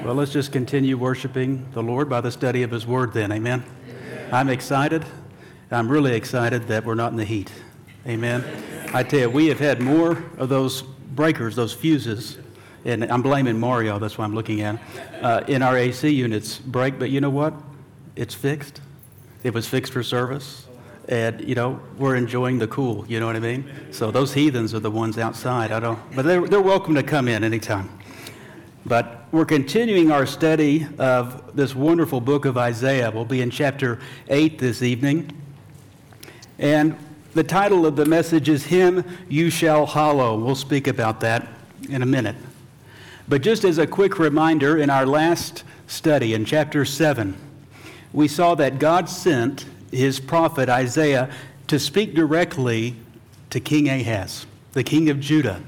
Well, let's just continue worshiping the Lord by the study of His Word then, amen? I'm excited. I'm really excited that we're not in the heat, amen? I tell you, we have had more of those breakers, those fuses, and I'm blaming Mario, that's why I'm looking at him, in our AC units break, but you know what? It's fixed. It was fixed for service, and, we're enjoying the cool, you know what I mean? So those heathens are the ones outside, but they're welcome to come in anytime. But we're continuing our study of this wonderful book of Isaiah. We'll be in chapter 8 this evening. And the title of the message is Him You Shall Hallow. We'll speak about that in a minute. But just as a quick reminder, in our last study in chapter 7, we saw that God sent His prophet Isaiah to speak directly to King Ahaz, the king of Judah.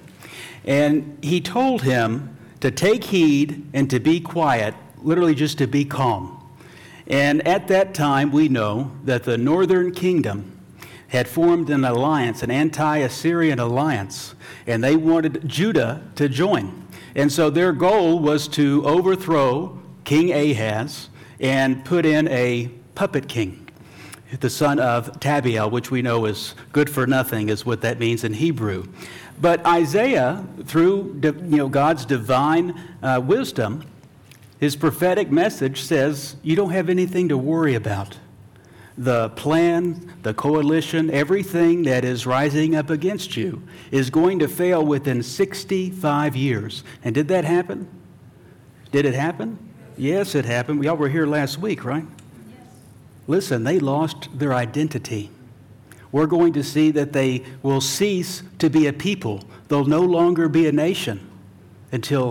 And he told him to take heed and to be quiet, literally just to be calm. And at that time, we know that the northern kingdom had formed an alliance, an anti-Assyrian alliance, and they wanted Judah to join. And so their goal was to overthrow King Ahaz and put in a puppet king, the son of Tabiel, which we know is good for nothing, is what that means in Hebrew. But Isaiah, through God's divine wisdom, his prophetic message says, you don't have anything to worry about. The plan, the coalition, everything that is rising up against you is going to fail within 65 years. And did that happen? Did it happen? Yes, it happened. Y'all were here last week, right? Yes. Listen, they lost their identity. We're going to see that they will cease to be a people. They'll no longer be a nation until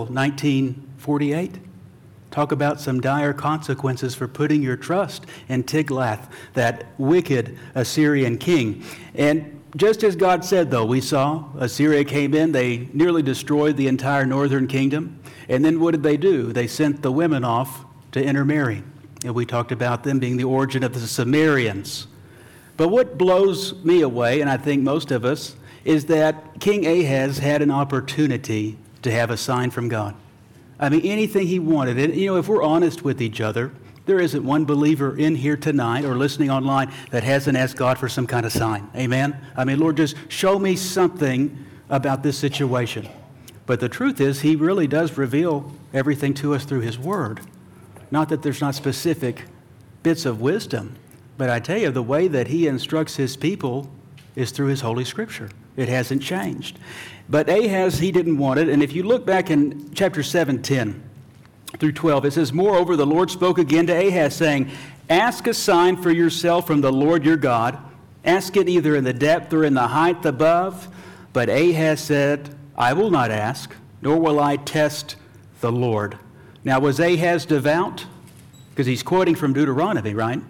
1948. Talk about some dire consequences for putting your trust in Tiglath, that wicked Assyrian king. And just as God said, though, we saw Assyria came in, they nearly destroyed the entire northern kingdom. And then what did they do? They sent the women off to intermarry. And we talked about them being the origin of the Sumerians. But what blows me away, and I think most of us, is that King Ahaz had an opportunity to have a sign from God. I mean, anything he wanted. And, if we're honest with each other, there isn't one believer in here tonight or listening online that hasn't asked God for some kind of sign. Amen? I mean, Lord, just show me something about this situation. But the truth is, He really does reveal everything to us through His Word. Not that there's not specific bits of wisdom, but I tell you, the way that He instructs His people is through His Holy Scripture. It hasn't changed. But Ahaz, he didn't want it. And if you look back in chapter 7:10 through 12, it says, Moreover, the Lord spoke again to Ahaz, saying, Ask a sign for yourself from the Lord your God. Ask it either in the depth or in the height above. But Ahaz said, I will not ask, nor will I test the Lord. Now, was Ahaz devout? Because he's quoting from Deuteronomy, right?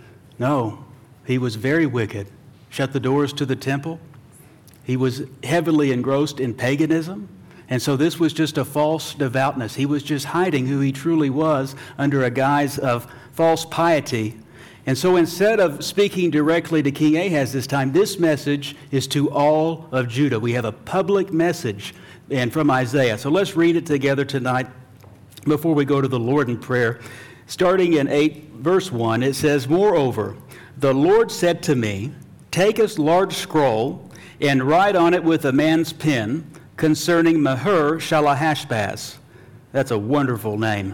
No, he was very wicked. Shut the doors to the temple. He was heavily engrossed in paganism. And so this was just a false devoutness. He was just hiding who he truly was under a guise of false piety. And so instead of speaking directly to King Ahaz this time, this message is to all of Judah. We have a public message and from Isaiah. So let's read it together tonight before we go to the Lord in prayer. Starting in 8, verse 1, it says, Moreover, the Lord said to me, Take a large scroll and write on it with a man's pen concerning Maher-shalal-hash-baz. That's a wonderful name.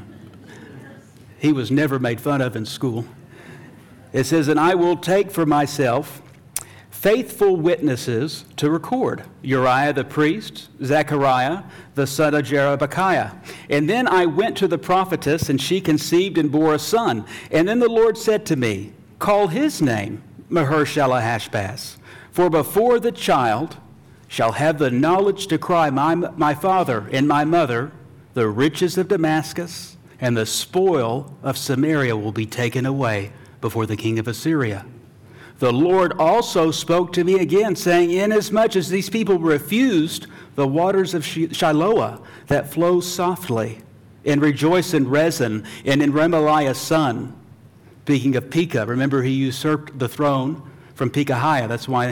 He was never made fun of in school. It says, And I will take for myself faithful witnesses to record Uriah the priest, Zechariah the son of Jerebekiah. And then I went to the prophetess, and she conceived and bore a son. And then the Lord said to me, Call his name Maher-shalal-hash-baz. For before the child shall have the knowledge to cry, my father and my mother, the riches of Damascus and the spoil of Samaria will be taken away before the king of Assyria. The Lord also spoke to me again, saying, Inasmuch as these people refused the waters of Shiloah that flow softly, and rejoice in Rezin and in Remaliah's son. Speaking of Pekah, remember he usurped the throne from Pekahiah. That's why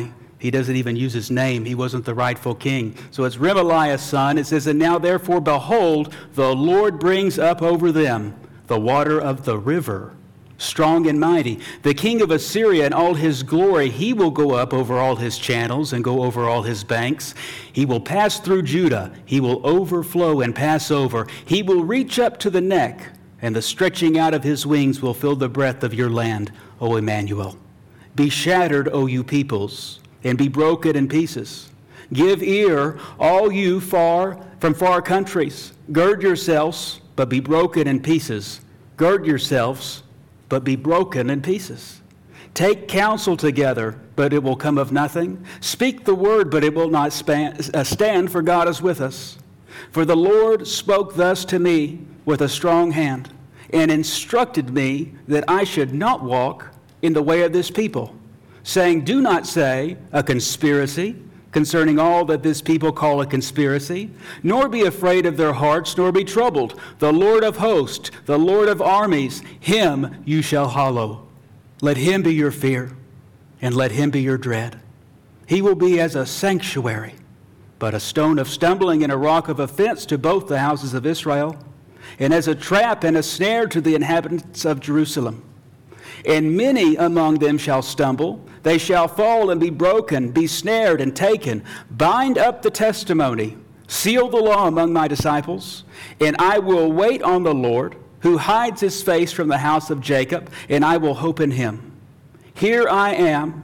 He doesn't even use his name. He wasn't the rightful king. So it's Remaliah's son. It says, and now therefore, behold, the Lord brings up over them the water of the river, strong and mighty. The king of Assyria and all his glory, he will go up over all his channels and go over all his banks. He will pass through Judah. He will overflow and pass over. He will reach up to the neck, and the stretching out of his wings will fill the breadth of your land, O Emmanuel. Be shattered, O you peoples, and be broken in pieces. Give ear, all you from far countries. Gird yourselves, but be broken in pieces. Gird yourselves, but be broken in pieces. Take counsel together, but it will come of nothing. Speak the word, but it will not stand, for God is with us. For the Lord spoke thus to me with a strong hand, and instructed me that I should not walk in the way of this people, saying, do not say a conspiracy concerning all that this people call a conspiracy, nor be afraid of their hearts, nor be troubled. The Lord of hosts, the Lord of armies, him you shall hallow. Let him be your fear, and let him be your dread. He will be as a sanctuary, but a stone of stumbling and a rock of offense to both the houses of Israel, and as a trap and a snare to the inhabitants of Jerusalem. And many among them shall stumble. They shall fall and be broken, be snared and taken. Bind up the testimony, seal the law among my disciples, and I will wait on the Lord, who hides his face from the house of Jacob, and I will hope in him. Here am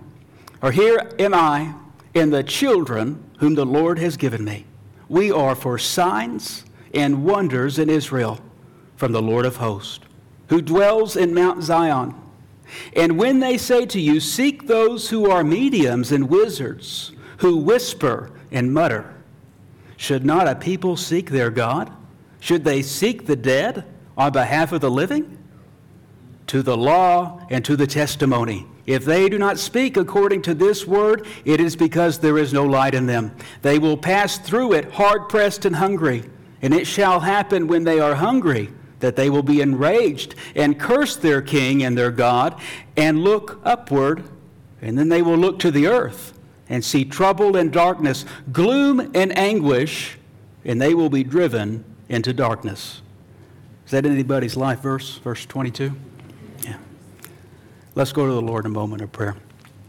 I, and the children whom the Lord has given me. We are for signs and wonders in Israel from the Lord of hosts, who dwells in Mount Zion. And when they say to you, seek those who are mediums and wizards, who whisper and mutter, should not a people seek their God? Should they seek the dead on behalf of the living? To the law and to the testimony. If they do not speak according to this word, it is because there is no light in them. They will pass through it hard-pressed and hungry. And it shall happen when they are hungry, that they will be enraged and curse their king and their God and look upward, and then they will look to the earth and see trouble and darkness, gloom and anguish, and they will be driven into darkness. Is that anybody's life verse, verse 22? Yeah. Let's go to the Lord in a moment of prayer.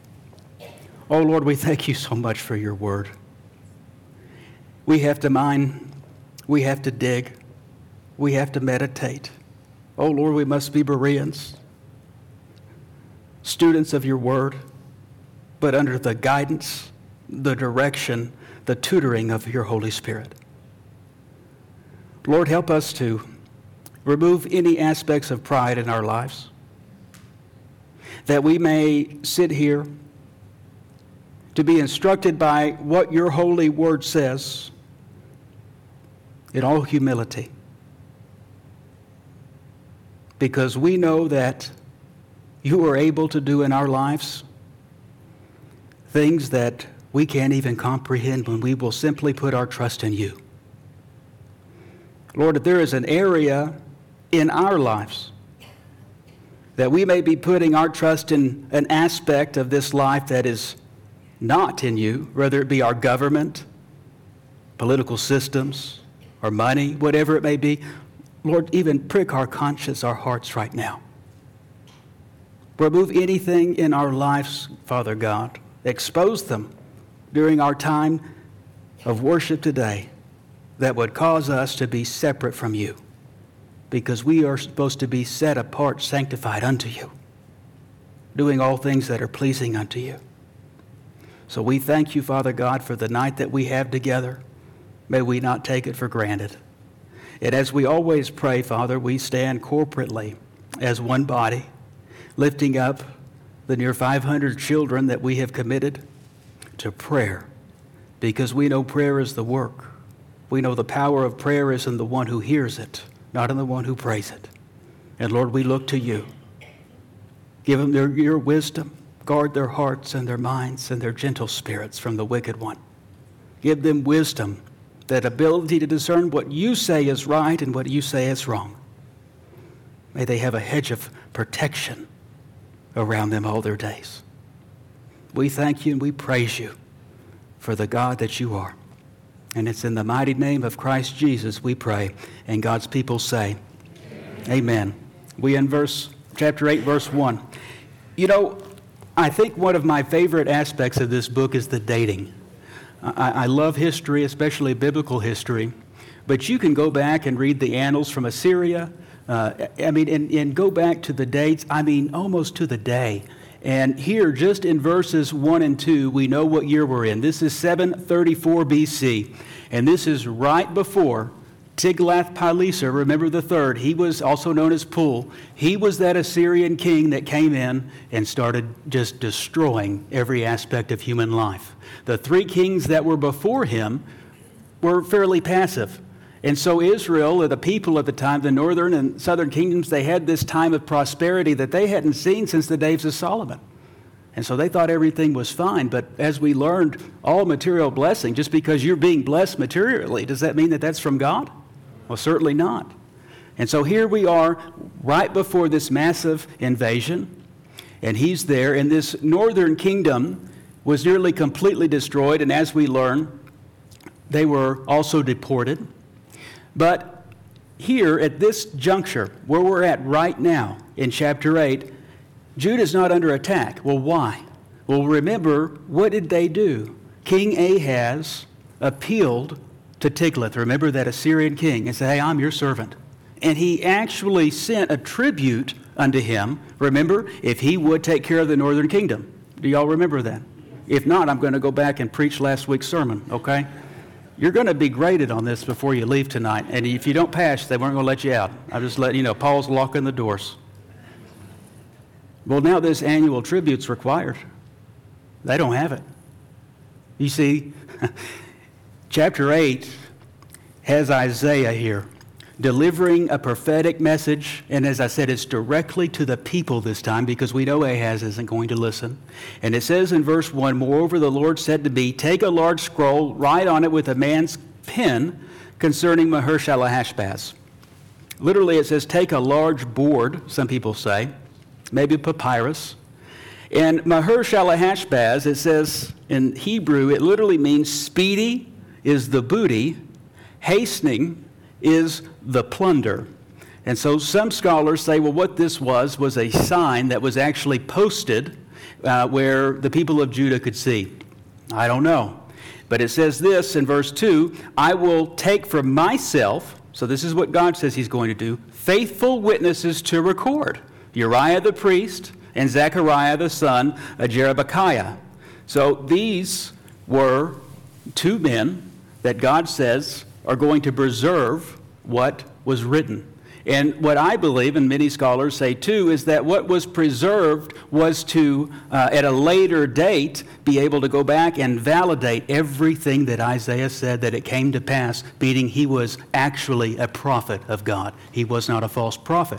Oh, Lord, we thank you so much for your word. We have to mine, we have to dig, we have to meditate. Oh, Lord, we must be Bereans, students of your word, but under the guidance, the direction, the tutoring of your Holy Spirit. Lord, help us to remove any aspects of pride in our lives, that we may sit here to be instructed by what your holy word says in all humility. Because we know that you are able to do in our lives things that we can't even comprehend when we will simply put our trust in you. Lord, if there is an area in our lives that we may be putting our trust in an aspect of this life that is not in you, whether it be our government, political systems, or money, whatever it may be, Lord, even prick our conscience, our hearts right now. Remove anything in our lives, Father God. Expose them during our time of worship today that would cause us to be separate from you, because we are supposed to be set apart, sanctified unto you, doing all things that are pleasing unto you. So we thank you, Father God, for the night that we have together. May we not take it for granted. And as we always pray, Father, we stand corporately as one body, lifting up the near 500 children that we have committed to prayer, because we know prayer is the work. We know the power of prayer is in the one who hears it, not in the one who prays it. And Lord, we look to you. Give them your wisdom. Guard their hearts and their minds and their gentle spirits from the wicked one. Give them wisdom, that ability to discern what you say is right and what you say is wrong. May they have a hedge of protection around them all their days. We thank you and we praise you for the God that you are. And it's in the mighty name of Christ Jesus we pray. And God's people say, Amen. We in chapter 8, verse 1. You know, I think one of my favorite aspects of this book is the dating. I love history, especially biblical history. But you can go back and read the annals from Assyria. And go back to the dates, almost to the day. And here, just in verses 1 and 2, we know what year we're in. This is 734 BC, and this is right before Tiglath-Pileser, remember the third. He was also known as Pul. He was that Assyrian king that came in and started just destroying every aspect of human life. The three kings that were before him were fairly passive. And so Israel, or the people at the time, the northern and southern kingdoms, they had this time of prosperity that they hadn't seen since the days of Solomon. And so they thought everything was fine. But as we learned, all material blessing, just because you're being blessed materially, does that mean that that's from God? Well, certainly not. And so here we are right before this massive invasion. And he's there. And this northern kingdom was nearly completely destroyed. And as we learn, they were also deported. But here at this juncture, where we're at right now in chapter 8, Judah's not under attack. Well, why? Well, remember, what did they do? King Ahaz appealed to Tiglath, remember that Assyrian king, and said, hey, I'm your servant. And he actually sent a tribute unto him, remember, if he would take care of the northern kingdom. Do y'all remember that? If not, I'm going to go back and preach last week's sermon, okay? You're going to be graded on this before you leave tonight. And if you don't pass, they weren't going to let you out. I'm just letting you know, Paul's locking the doors. Well, now this annual tribute's required. They don't have it. You see, chapter 8 has Isaiah here delivering a prophetic message. And as I said, it's directly to the people this time because we know Ahaz isn't going to listen. And it says in verse 1, moreover, the Lord said to me, take a large scroll, write on it with a man's pen concerning Maher-shalal-hash-baz. Literally, it says take a large board, some people say, maybe papyrus. And Maher-shalal-hash-baz, it says in Hebrew, it literally means speedy is the booty, hastening is the plunder. And so some scholars say, well, what this was a sign that was actually posted where the people of Judah could see. I don't know. But it says this in verse 2, I will take for myself, so this is what God says he's going to do, faithful witnesses to record, Uriah the priest and Zechariah the son of Jerebekiah. So these were two men that God says are going to preserve what was written. And what I believe, and many scholars say too, is that what was preserved was to, at a later date, be able to go back and validate everything that Isaiah said that it came to pass, meaning he was actually a prophet of God. He was not a false prophet.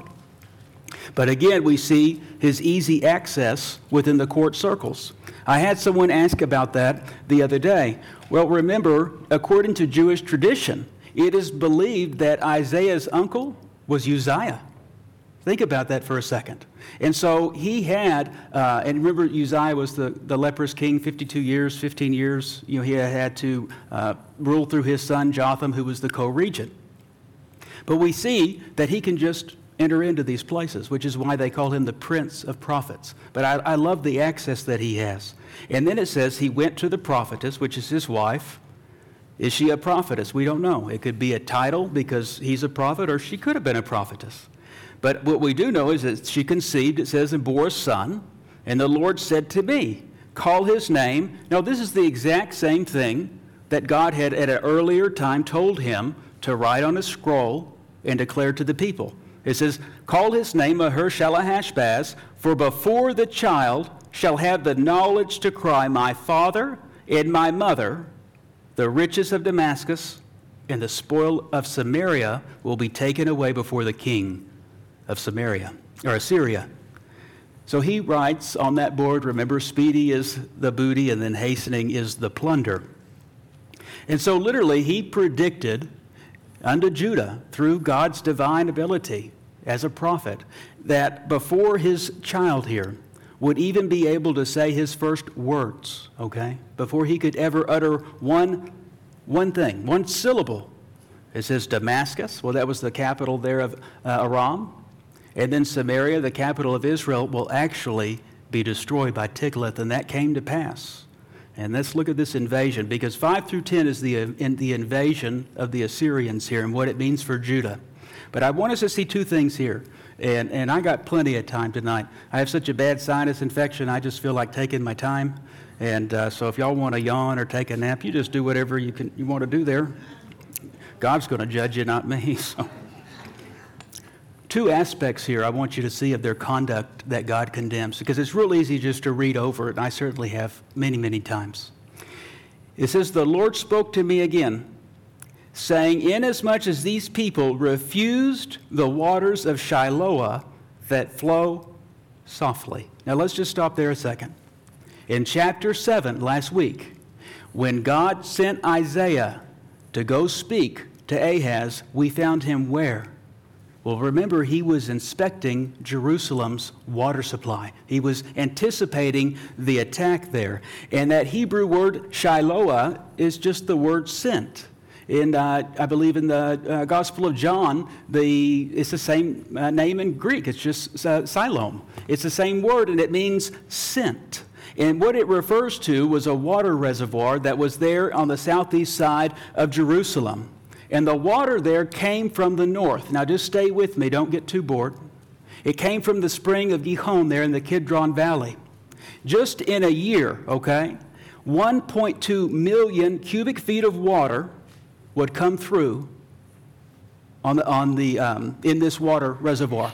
But again, we see his easy access within the court circles. I had someone ask about that the other day. Well, remember, according to Jewish tradition, it is believed that Isaiah's uncle was Uzziah. Think about that for a second. And so he had, and remember Uzziah was the leprous king, 52 years, 15 years. You know, he had to rule through his son Jotham, who was the co-regent. But we see that he can just enter into these places, which is why they call him the Prince of Prophets. But I love the access that he has. And then it says he went to the prophetess, which is his wife. Is she a prophetess? We don't know. It could be a title because he's a prophet, or she could have been a prophetess. But what we do know is that she conceived, it says, and bore a son, and the Lord said to me, call his name. Now, this is the exact same thing that God had at an earlier time told him to write on a scroll and declare to the people. It says, call his name Maher-shalal-hash-baz, for before the child shall have the knowledge to cry, my father and my mother, the riches of Damascus and the spoil of Samaria will be taken away before the king of Samaria, or Assyria. So he writes on that board, remember, speedy is the booty and then hastening is the plunder. And so literally he predicted unto Judah through God's divine ability as a prophet that before his child here would even be able to say his first words, okay, before he could ever utter one thing, one syllable. It says Damascus. Well, that was the capital there of Aram. And then Samaria, the capital of Israel, will actually be destroyed by Tiglath, and that came to pass. And let's look at this invasion, because 5 through 10 is the invasion of the Assyrians here and what it means for Judah. But I want us to see two things here, and I got plenty of time tonight. I have such a bad sinus infection, I just feel like taking my time. And so if y'all want to yawn or take a nap, you just do whatever you want to do there. God's going to judge you, not me. So. Two aspects here I want you to see of their conduct that God condemns, because it's real easy just to read over it, and I certainly have many, many times. It says, "The Lord spoke to me again, saying, inasmuch as these people refused the waters of Shiloah that flow softly." Now let's just stop there a second. In chapter 7 last week, when God sent Isaiah to go speak to Ahaz, we found him where? Well, remember, he was inspecting Jerusalem's water supply. He was anticipating the attack there. And that Hebrew word Shiloah is just the word sent. And I believe in the Gospel of John, it's the same name in Greek. It's just Siloam. It's the same word, and it means sent. And what it refers to was a water reservoir that was there on the southeast side of Jerusalem. And the water there came from the north. Now just stay with me, don't get too bored. It came from the spring of Gihon there in the Kidron Valley. Just in a year, okay, 1.2 million cubic feet of water would come through in this water reservoir.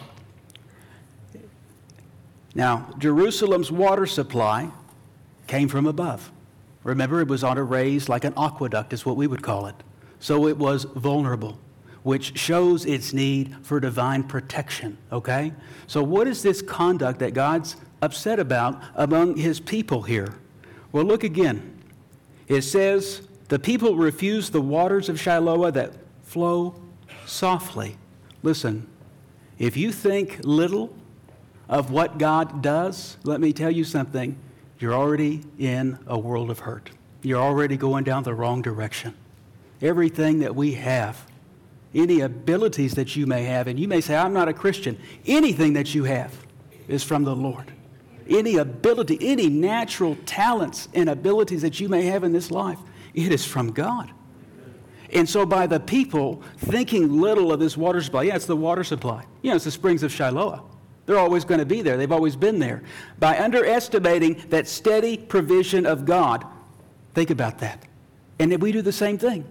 Now, Jerusalem's water supply came from above. Remember, it was on a raise, like an aqueduct is what we would call it. So it was vulnerable, which shows its need for divine protection, okay? So what is this conduct that God's upset about among his people here? Well, look again. It says, the people refused the waters of Shiloah that flow softly. Listen, if you think little of what God does, let me tell you something. You're already in a world of hurt. You're already going down the wrong direction. Everything that we have, any abilities that you may have, and you may say, I'm not a Christian. Anything that you have is from the Lord. Any ability, any natural talents and abilities that you may have in this life, it is from God. And so by the people thinking little of this water supply, it's the water supply. It's the springs of Shiloah. They're always going to be there. They've always been there. By underestimating that steady provision of God, think about that. And then we do the same thing.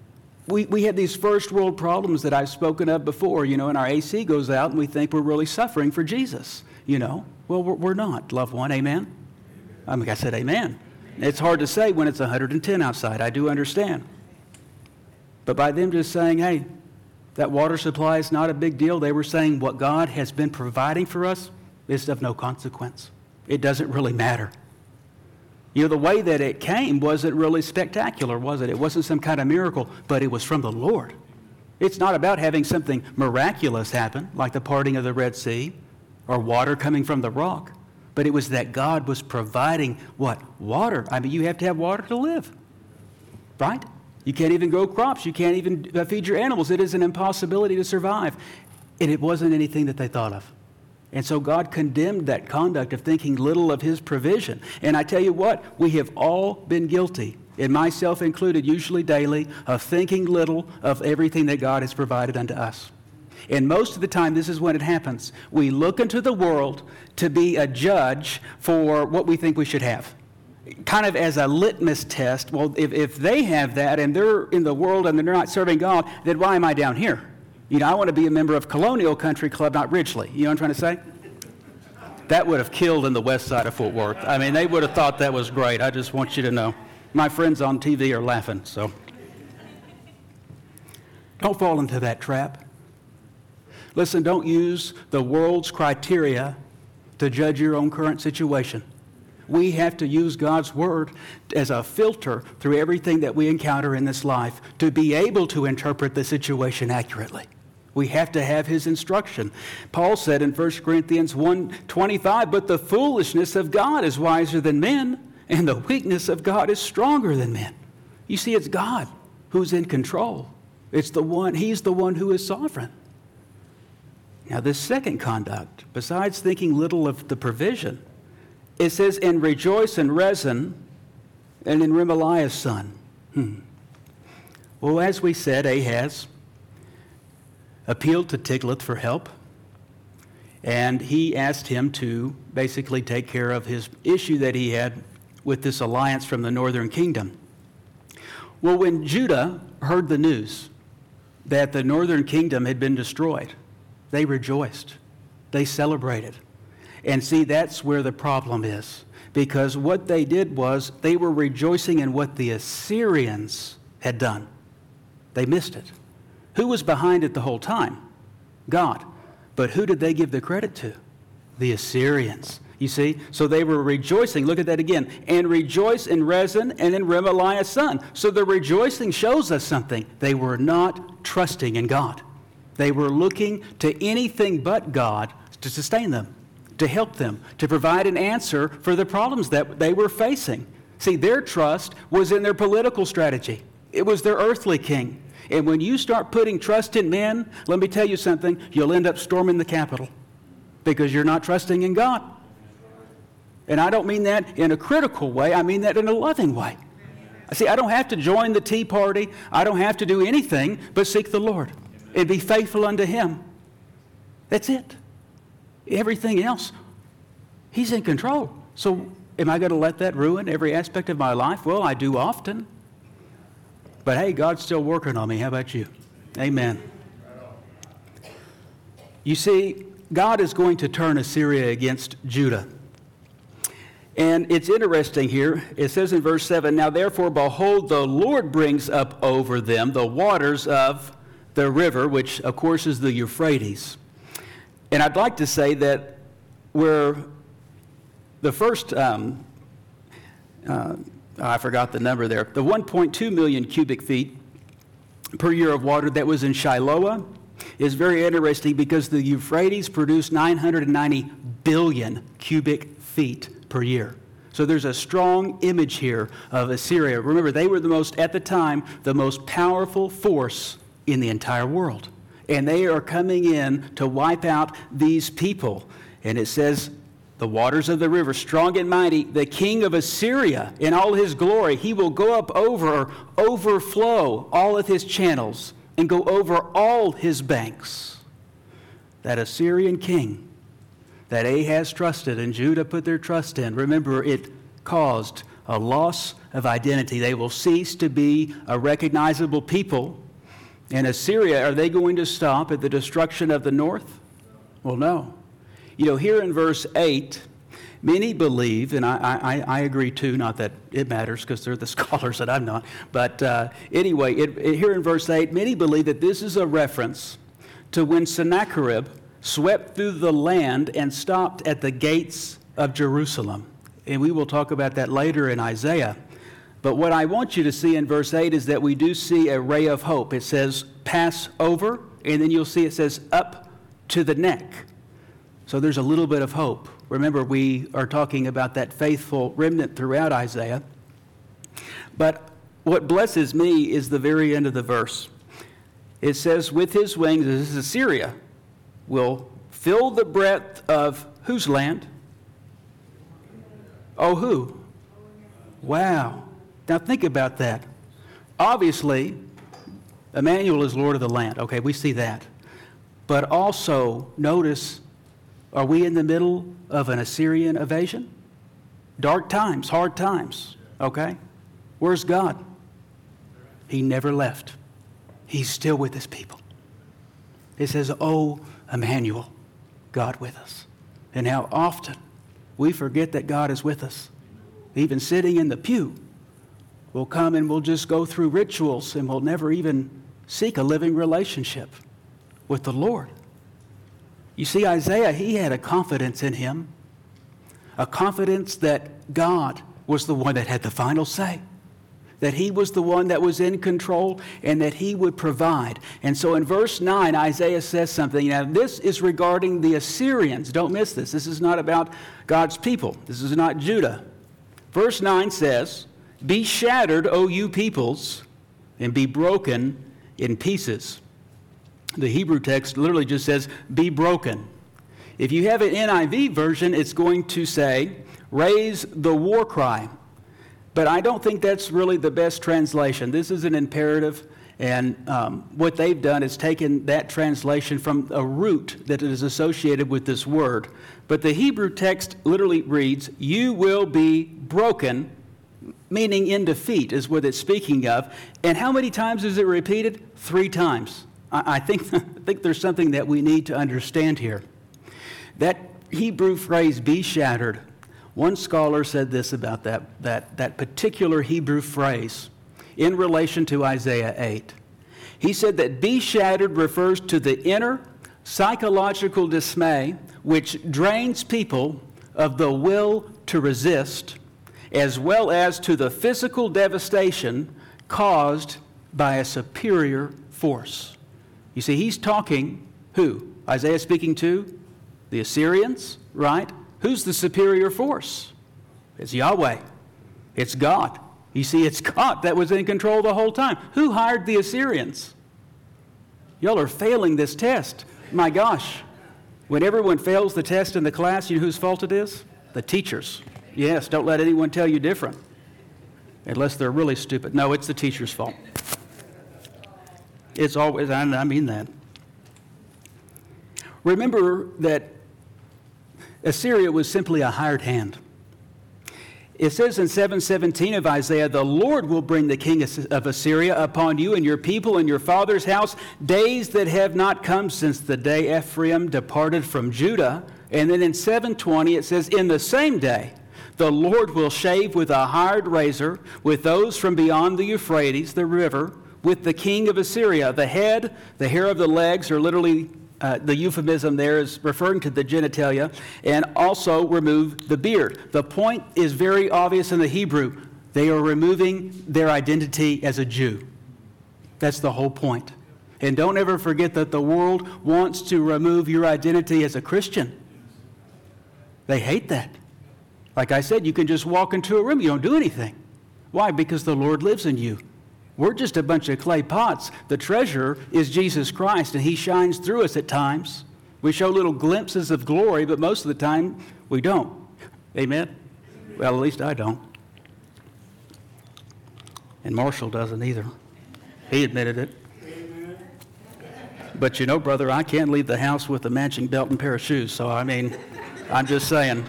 We have these first world problems that I've spoken of before, and our AC goes out and we think we're really suffering for Jesus, Well, we're not, loved one, amen? I said amen. It's hard to say when it's 110 outside, I do understand. But by them just saying, hey, that water supply is not a big deal, they were saying what God has been providing for us is of no consequence. It doesn't really matter. The way that it came wasn't really spectacular, was it? It wasn't some kind of miracle, but it was from the Lord. It's not about having something miraculous happen, like the parting of the Red Sea or water coming from the rock, but it was that God was providing what? Water. You have to have water to live, right? You can't even grow crops. You can't even feed your animals. It is an impossibility to survive. And it wasn't anything that they thought of. And so God condemned that conduct of thinking little of his provision. And I tell you what, we have all been guilty, and myself included, usually daily, of thinking little of everything that God has provided unto us. And most of the time, this is when it happens. We look into the world to be a judge for what we think we should have. Kind of as a litmus test. Well, if they have that and they're in the world and they're not serving God, then why am I down here? I want to be a member of Colonial Country Club, not Ridgely. You know what I'm trying to say? That would have killed in the west side of Fort Worth. They would have thought that was great. I just want you to know. My friends on TV are laughing, so. Don't fall into that trap. Listen, don't use the world's criteria to judge your own current situation. We have to use God's Word as a filter through everything that we encounter in this life to be able to interpret the situation accurately. We have to have his instruction. Paul said in 1 Corinthians 1:25, but the foolishness of God is wiser than men, and the weakness of God is stronger than men. You see, it's God who's in control. He's the one who is sovereign. Now, this second conduct, besides thinking little of the provision, it says, and rejoice in Rezin and in Remaliah's son. Well, as we said, Ahaz appealed to Tiglath for help, and he asked him to basically take care of his issue that he had with this alliance from the northern kingdom. Well, when Judah heard the news that the northern kingdom had been destroyed, they rejoiced. They celebrated. And see, that's where the problem is. Because what they did was they were rejoicing in what the Assyrians had done. They missed it. Who was behind it the whole time? God. But who did they give the credit to? The Assyrians. You see? So they were rejoicing. Look at that again. And rejoice in Rezin and in Remaliah's son. So the rejoicing shows us something. They were not trusting in God. They were looking to anything but God to sustain them, to help them, to provide an answer for the problems that they were facing. See, their trust was in their political strategy. It was their earthly king. And when you start putting trust in men, let me tell you something, you'll end up storming the Capitol because you're not trusting in God. And I don't mean that in a critical way. I mean that in a loving way. See, I don't have to join the Tea Party. I don't have to do anything but seek the Lord and be faithful unto him. That's it. Everything else, he's in control. So am I going to let that ruin every aspect of my life? Well, I do often. But hey, God's still working on me. How about you? Amen. You see, God is going to turn Assyria against Judah. And it's interesting here. It says in verse 7, now therefore, behold, the Lord brings up over them the waters of the river, which of course is the Euphrates. And I'd like to say that where the first, I forgot the number there, the 1.2 million cubic feet per year of water that was in Shiloh is very interesting because the Euphrates produced 990 billion cubic feet per year. So there's a strong image here of Assyria. Remember, they were at the time, the most powerful force in the entire world. And they are coming in to wipe out these people. And it says, the waters of the river, strong and mighty, the king of Assyria in all his glory, he will go up overflow all of his channels and go over all his banks. That Assyrian king that Ahaz trusted and Judah put their trust in, remember, it caused a loss of identity. They will cease to be a recognizable people. And Assyria, are they going to stop at the destruction of the north? Well, no. You know, here in verse 8, many believe, and I agree too, not that it matters because they're the scholars that I'm not, but anyway, here in verse 8, many believe that this is a reference to when Sennacherib swept through the land and stopped at the gates of Jerusalem. And we will talk about that later in Isaiah. But what I want you to see in verse 8 is that we do see a ray of hope. It says, pass over, and then you'll see it says, up to the neck. So there's a little bit of hope. Remember, we are talking about that faithful remnant throughout Isaiah. But what blesses me is the very end of the verse. It says, with his wings, this is Assyria, will fill the breadth of whose land? Oh, who? Wow. Now think about that. Obviously, Emmanuel is Lord of the land. Okay, we see that. But also, notice, are we in the middle of an Assyrian invasion? Dark times, hard times. Okay? Where's God? He never left. He's still with his people. It says, oh, Emmanuel, God with us. And how often we forget that God is with us. Even sitting in the pew, we'll come and we'll just go through rituals and we'll never even seek a living relationship with the Lord. You see, Isaiah, he had a confidence in him, a confidence that God was the one that had the final say. that he was the one that was in control and that he would provide. And so in verse 9, Isaiah says something. Now, this is regarding the Assyrians. Don't miss this. This is not about God's people. This is not Judah. Verse 9 says, "Be shattered, O you peoples, and be broken in pieces." The Hebrew text literally just says, "be broken." If you have an NIV version, it's going to say, "raise the war cry." But I don't think that's really the best translation. This is an imperative, and what they've done is taken that translation from a root that is associated with this word. But the Hebrew text literally reads, "You will be broken," meaning in defeat is what it's speaking of. And how many times is it repeated? 3 times. I think there's something that we need to understand here. That Hebrew phrase, "be shattered," one scholar said this about that particular Hebrew phrase in relation to Isaiah 8. He said that "be shattered" refers to the inner psychological dismay which drains people of the will to resist, as well as to the physical devastation caused by a superior force. You see, he's talking, who? Isaiah speaking to the Assyrians, right? Who's the superior force? It's Yahweh. It's God. You see, it's God that was in control the whole time. Who hired the Assyrians? Y'all are failing this test. My gosh. When everyone fails the test in the class, you know whose fault it is? The teachers. Yes, don't let anyone tell you different. Unless they're really stupid. No, it's the teacher's fault. It's always, I mean that. Remember that Assyria was simply a hired hand. It says in 7:17 of Isaiah, "The Lord will bring the king of Assyria upon you and your people and your father's house, days that have not come since the day Ephraim departed from Judah." And then in 7:20 it says, "In the same day, the Lord will shave with a hired razor with those from beyond the Euphrates, the river, with the king of Assyria. The head, the hair of the legs," are literally, the euphemism there is referring to the genitalia, "and also remove the beard." The point is very obvious in the Hebrew. They are removing their identity as a Jew. That's the whole point. And don't ever forget that the world wants to remove your identity as a Christian. They hate that. Like I said, you can just walk into a room, you don't do anything. Why? Because the Lord lives in you. We're just a bunch of clay pots. The treasure is Jesus Christ, and he shines through us at times. We show little glimpses of glory, but most of the time, we don't. Amen? Well, at least I don't. And Marshall doesn't either. He admitted it. But you know, brother, I can't leave the house with a matching belt and pair of shoes, so I mean, I'm just saying.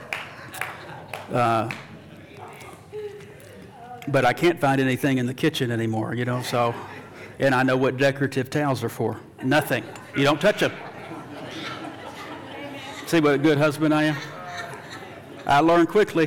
But I can't find anything in the kitchen anymore, you know, so, and I know what decorative towels are for. Nothing. You don't touch them. See what a good husband I am? I learn quickly.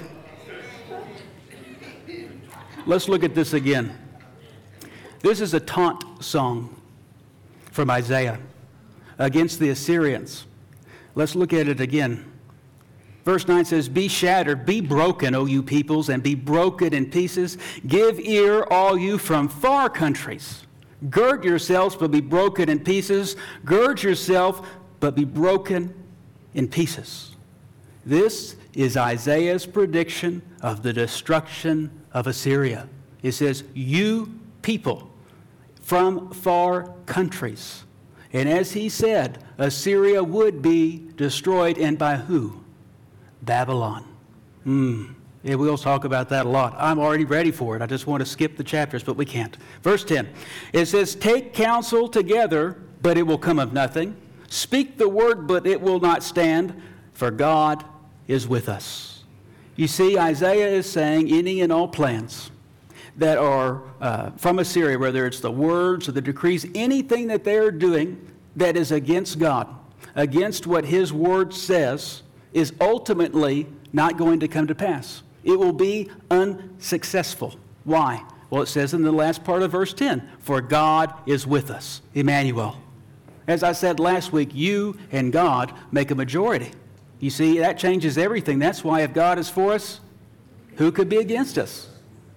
Let's look at this again. This is a taunt song from Isaiah against the Assyrians. Let's look at it again. Verse 9 says, "Be shattered, be broken, O you peoples, and be broken in pieces. Give ear, all you from far countries. Gird yourselves, but be broken in pieces. Gird yourself, but be broken in pieces." This is Isaiah's prediction of the destruction of Assyria. It says, "You people from far countries." And as he said, Assyria would be destroyed, and by who? Babylon. Yeah, we'll talk about that a lot. I'm already ready for it. I just want to skip the chapters, but we can't. Verse 10, it says, "Take counsel together, but it will come of nothing. Speak the word, but it will not stand, for God is with us." You see, Isaiah is saying any and all plans that are from Assyria, whether it's the words or the decrees, anything that they are doing that is against God, against what his word says, is ultimately not going to come to pass. It will be unsuccessful. Why? Well, it says in the last part of verse 10, "For God is with us." Emmanuel. As I said last week, you and God make a majority. You see, that changes everything. That's why if God is for us, who could be against us?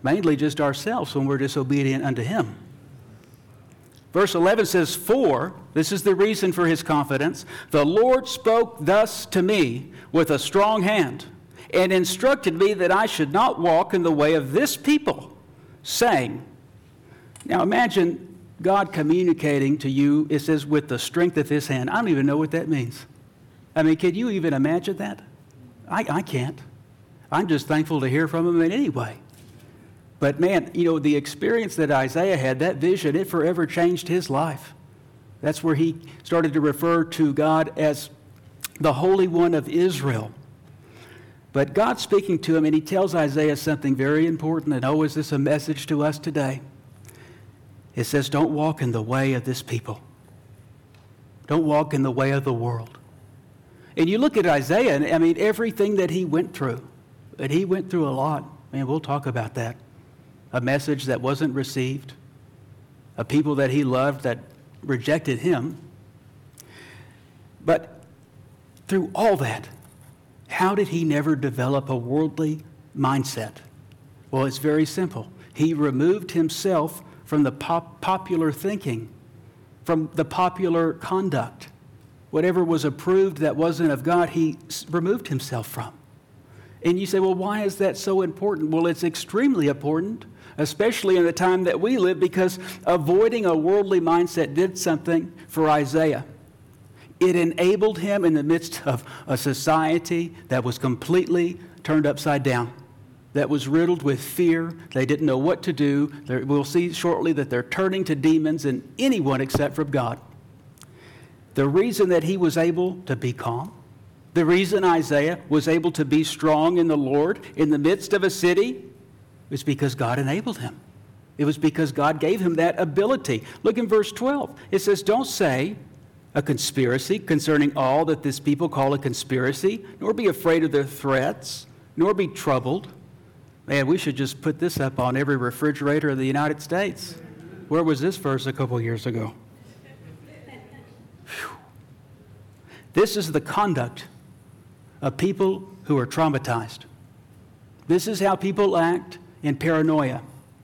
mainly just ourselves when we're disobedient unto him. Verse 11 says, "For," this is the reason for his confidence, "the Lord spoke thus to me with a strong hand, and instructed me that I should not walk in the way of this people, saying," now imagine God communicating to you, it says, with the strength of his hand. I don't even know what that means. I mean, can you even imagine that? I can't. I'm just thankful to hear from him in any way. But man, the experience that Isaiah had, that vision, it forever changed his life. That's where he started to refer to God as the Holy One of Israel. But God's speaking to him, and he tells Isaiah something very important, and is this a message to us today? It says, don't walk in the way of this people. Don't walk in the way of the world. And you look at Isaiah, and everything that he went through, and he went through a lot. Man, we'll talk about that. A message that wasn't received, a people that he loved that rejected him. But through all that, how did he never develop a worldly mindset? Well, it's very simple. He removed himself from the popular thinking, from the popular conduct. Whatever was approved that wasn't of God, he removed himself from. And you say, well, why is that so important? Well, it's extremely important, especially in the time that we live, because avoiding a worldly mindset did something for Isaiah. It enabled him in the midst of a society that was completely turned upside down, that was riddled with fear. They didn't know what to do. We'll see shortly that they're turning to demons and anyone except from God. The reason that he was able to be calm, the reason Isaiah was able to be strong in the Lord in the midst of a city, was because God enabled him. It was because God gave him that ability. Look in verse 12. It says, "Don't say a conspiracy concerning all that this people call a conspiracy, nor be afraid of their threats, nor be troubled." Man, we should just put this up on every refrigerator of the United States. Where was this verse a couple years ago? Whew. This is the conduct of people who are traumatized. This is how people act in paranoia.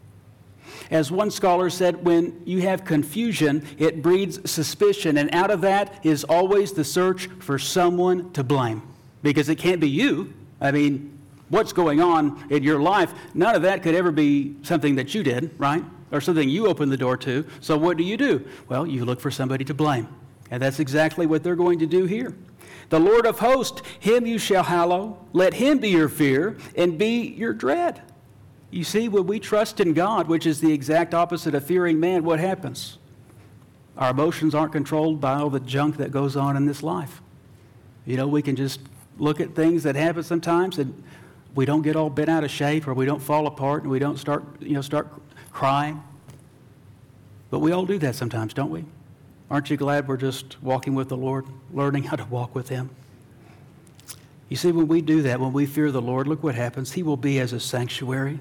As one scholar said, when you have confusion, it breeds suspicion, and out of that is always the search for someone to blame. Because it can't be you. What's going on in your life, none of that could ever be something that you did, right? Or something you opened the door to. So what do? Well, you look for somebody to blame. And that's exactly what they're going to do here. "The Lord of hosts, him you shall hallow. Let him be your fear and be your dread." You see, when we trust in God, which is the exact opposite of fearing man, what happens? Our emotions aren't controlled by all the junk that goes on in this life. We can just look at things that happen sometimes, and we don't get all bent out of shape, or we don't fall apart, and we don't start crying. But we all do that sometimes, don't we? Aren't you glad we're just walking with the Lord, learning how to walk with him? You see, when we do that, when we fear the Lord, look what happens. He will be as a sanctuary,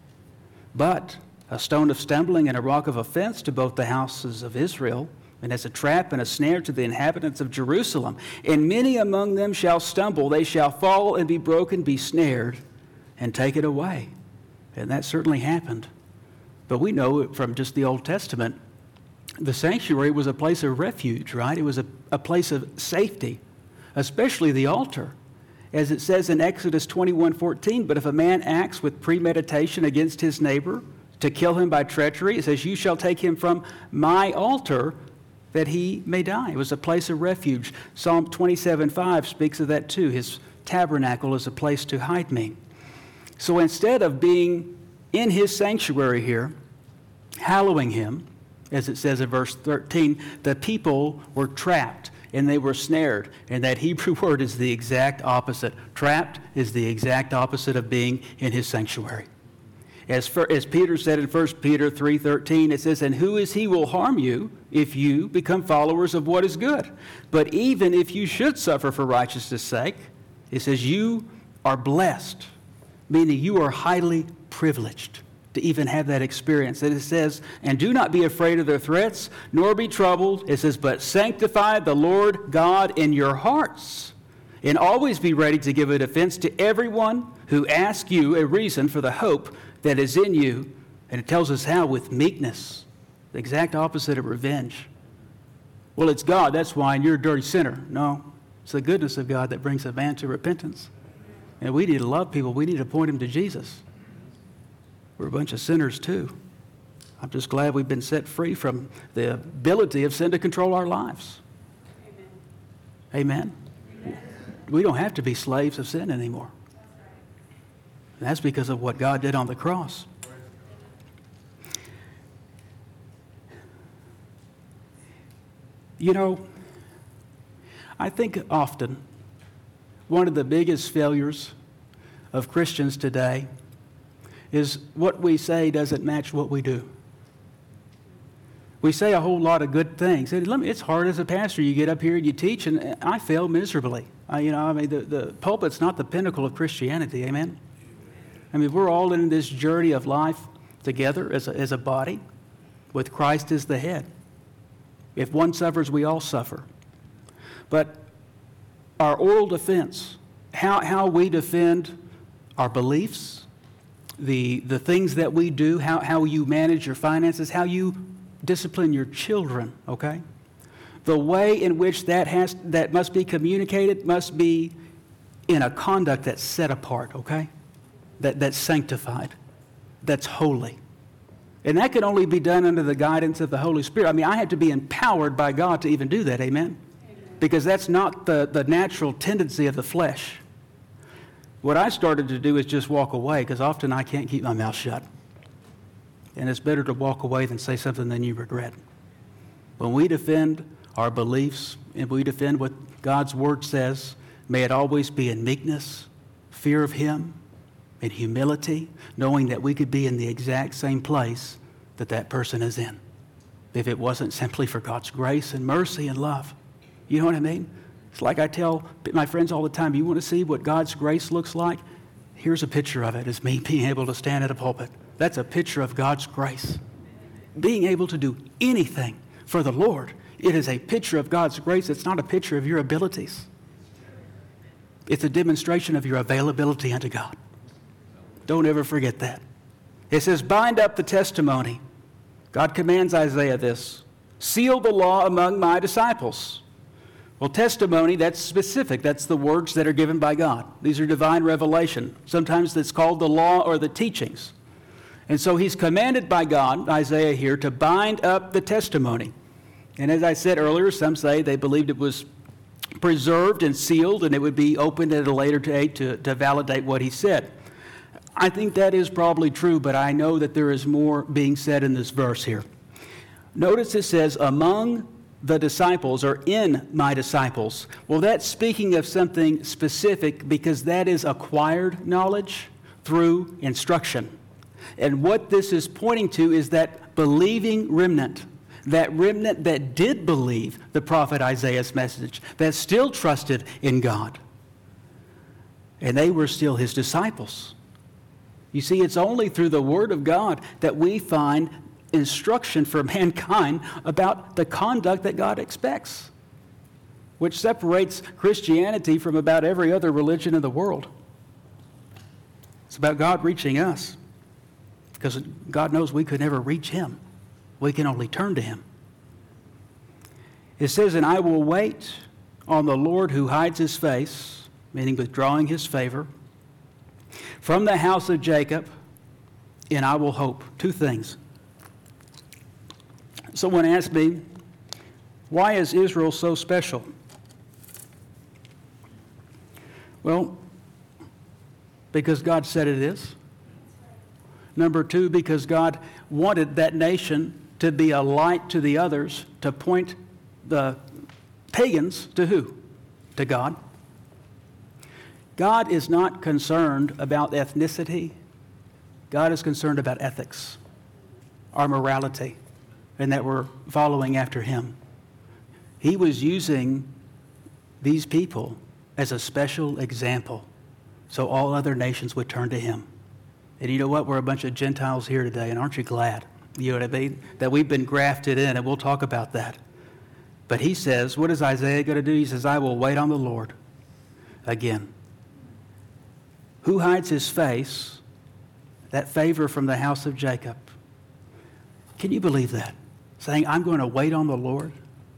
but a stone of stumbling and a rock of offense to both the houses of Israel, and as a trap and a snare to the inhabitants of Jerusalem. And many among them shall stumble. They shall fall and be broken, be snared, and take it away. And that certainly happened. But we know from just the Old Testament, the sanctuary was a place of refuge, right? It was a place of safety, especially the altar. As it says in Exodus 21:14, "But if a man acts with premeditation against his neighbor to kill him by treachery," it says, "you shall take him from my altar that he may die." It was a place of refuge. Psalm 27:5 speaks of that too. His tabernacle is a place to hide me. So instead of being in his sanctuary here, hallowing him, as it says in verse 13, the people were trapped and they were snared. And that Hebrew word is the exact opposite. Trapped is the exact opposite of being in his sanctuary. As Peter said in 1 Peter 3:13, it says, "And who is he will harm you if you become followers of what is good? But even if you should suffer for righteousness' sake," it says, "you are blessed," meaning you are highly privileged to even have that experience. And it says, "And do not be afraid of their threats, nor be troubled." It says, "But sanctify the Lord God in your hearts, and always be ready to give a defense to everyone who asks you a reason for the hope that is in you. And it tells us how, with meekness, the exact opposite of revenge. Well, it's God, that's why, and you're a dirty sinner. No, it's the goodness of God that brings a man to repentance. And we need to love people. We need to point them to Jesus. We're a bunch of sinners too. I'm just glad we've been set free from the ability of sin to control our lives. Amen. Amen. We don't have to be slaves of sin anymore. And that's because of what God did on the cross. You know, I think often one of the biggest failures of Christians today is what we say doesn't match what we do. We say a whole lot of good things. It's hard as a pastor. You get up here and you teach, and I fail miserably. The pulpit's not the pinnacle of Christianity, amen? I mean, we're all in this journey of life together as a body, with Christ as the head. If one suffers, we all suffer. But our oral defense, how we defend our beliefs, the things that we do, how you manage your finances, how you discipline your children, okay? The way in which that must be communicated must be in a conduct that's set apart, okay? That's sanctified, that's holy. And that can only be done under the guidance of the Holy Spirit. I mean, I have to be empowered by God to even do that, amen? Because that's not the natural tendency of the flesh. What I started to do is just walk away, because often I can't keep my mouth shut. And it's better to walk away than say something that you regret. When we defend our beliefs and we defend what God's Word says, may it always be in meekness, fear of Him, in humility, knowing that we could be in the exact same place that person is in, if it wasn't simply for God's grace and mercy and love. You know what I mean? It's like I tell my friends all the time, you want to see what God's grace looks like? Here's a picture of it. It's me being able to stand at a pulpit. That's a picture of God's grace. Being able to do anything for the Lord. It is a picture of God's grace. It's not a picture of your abilities. It's a demonstration of your availability unto God. Don't ever forget that. It says, bind up the testimony. God commands Isaiah this. Seal the law among my disciples. Well, testimony, that's specific. That's the words that are given by God. These are divine revelation. Sometimes it's called the law or the teachings. And so he's commanded by God, Isaiah here, to bind up the testimony. And as I said earlier, some say they believed it was preserved and sealed and it would be opened at a later date to validate what he said. I think that is probably true, but I know that there is more being said in this verse here. Notice it says, among the disciples, or in my disciples. Well, that's speaking of something specific because that is acquired knowledge through instruction. And what this is pointing to is that believing remnant, that remnant that did believe the prophet Isaiah's message, that still trusted in God. And they were still his disciples. You see, it's only through the Word of God that we find instruction for mankind about the conduct that God expects, which separates Christianity from about every other religion in the world. It's about God reaching us, because God knows we could never reach Him. We can only turn to Him. It says, and I will wait on the Lord who hides His face, meaning withdrawing His favor, from the house of Jacob, and I will hope. Two things. Someone asked me, why is Israel so special? Well, because God said it is. Number two, because God wanted that nation to be a light to the others, to point the pagans to who? To God. God is not concerned about ethnicity. God is concerned about ethics, our morality, and that we're following after Him. He was using these people as a special example so all other nations would turn to Him. And you know what? We're a bunch of Gentiles here today, and aren't you glad? You know what I mean? That we've been grafted in, and we'll talk about that. But he says, what is Isaiah going to do? He says, I will wait on the Lord. Again. Who hides his face? that favor from the house of Jacob. Can you believe that? Saying, I'm going to wait on the Lord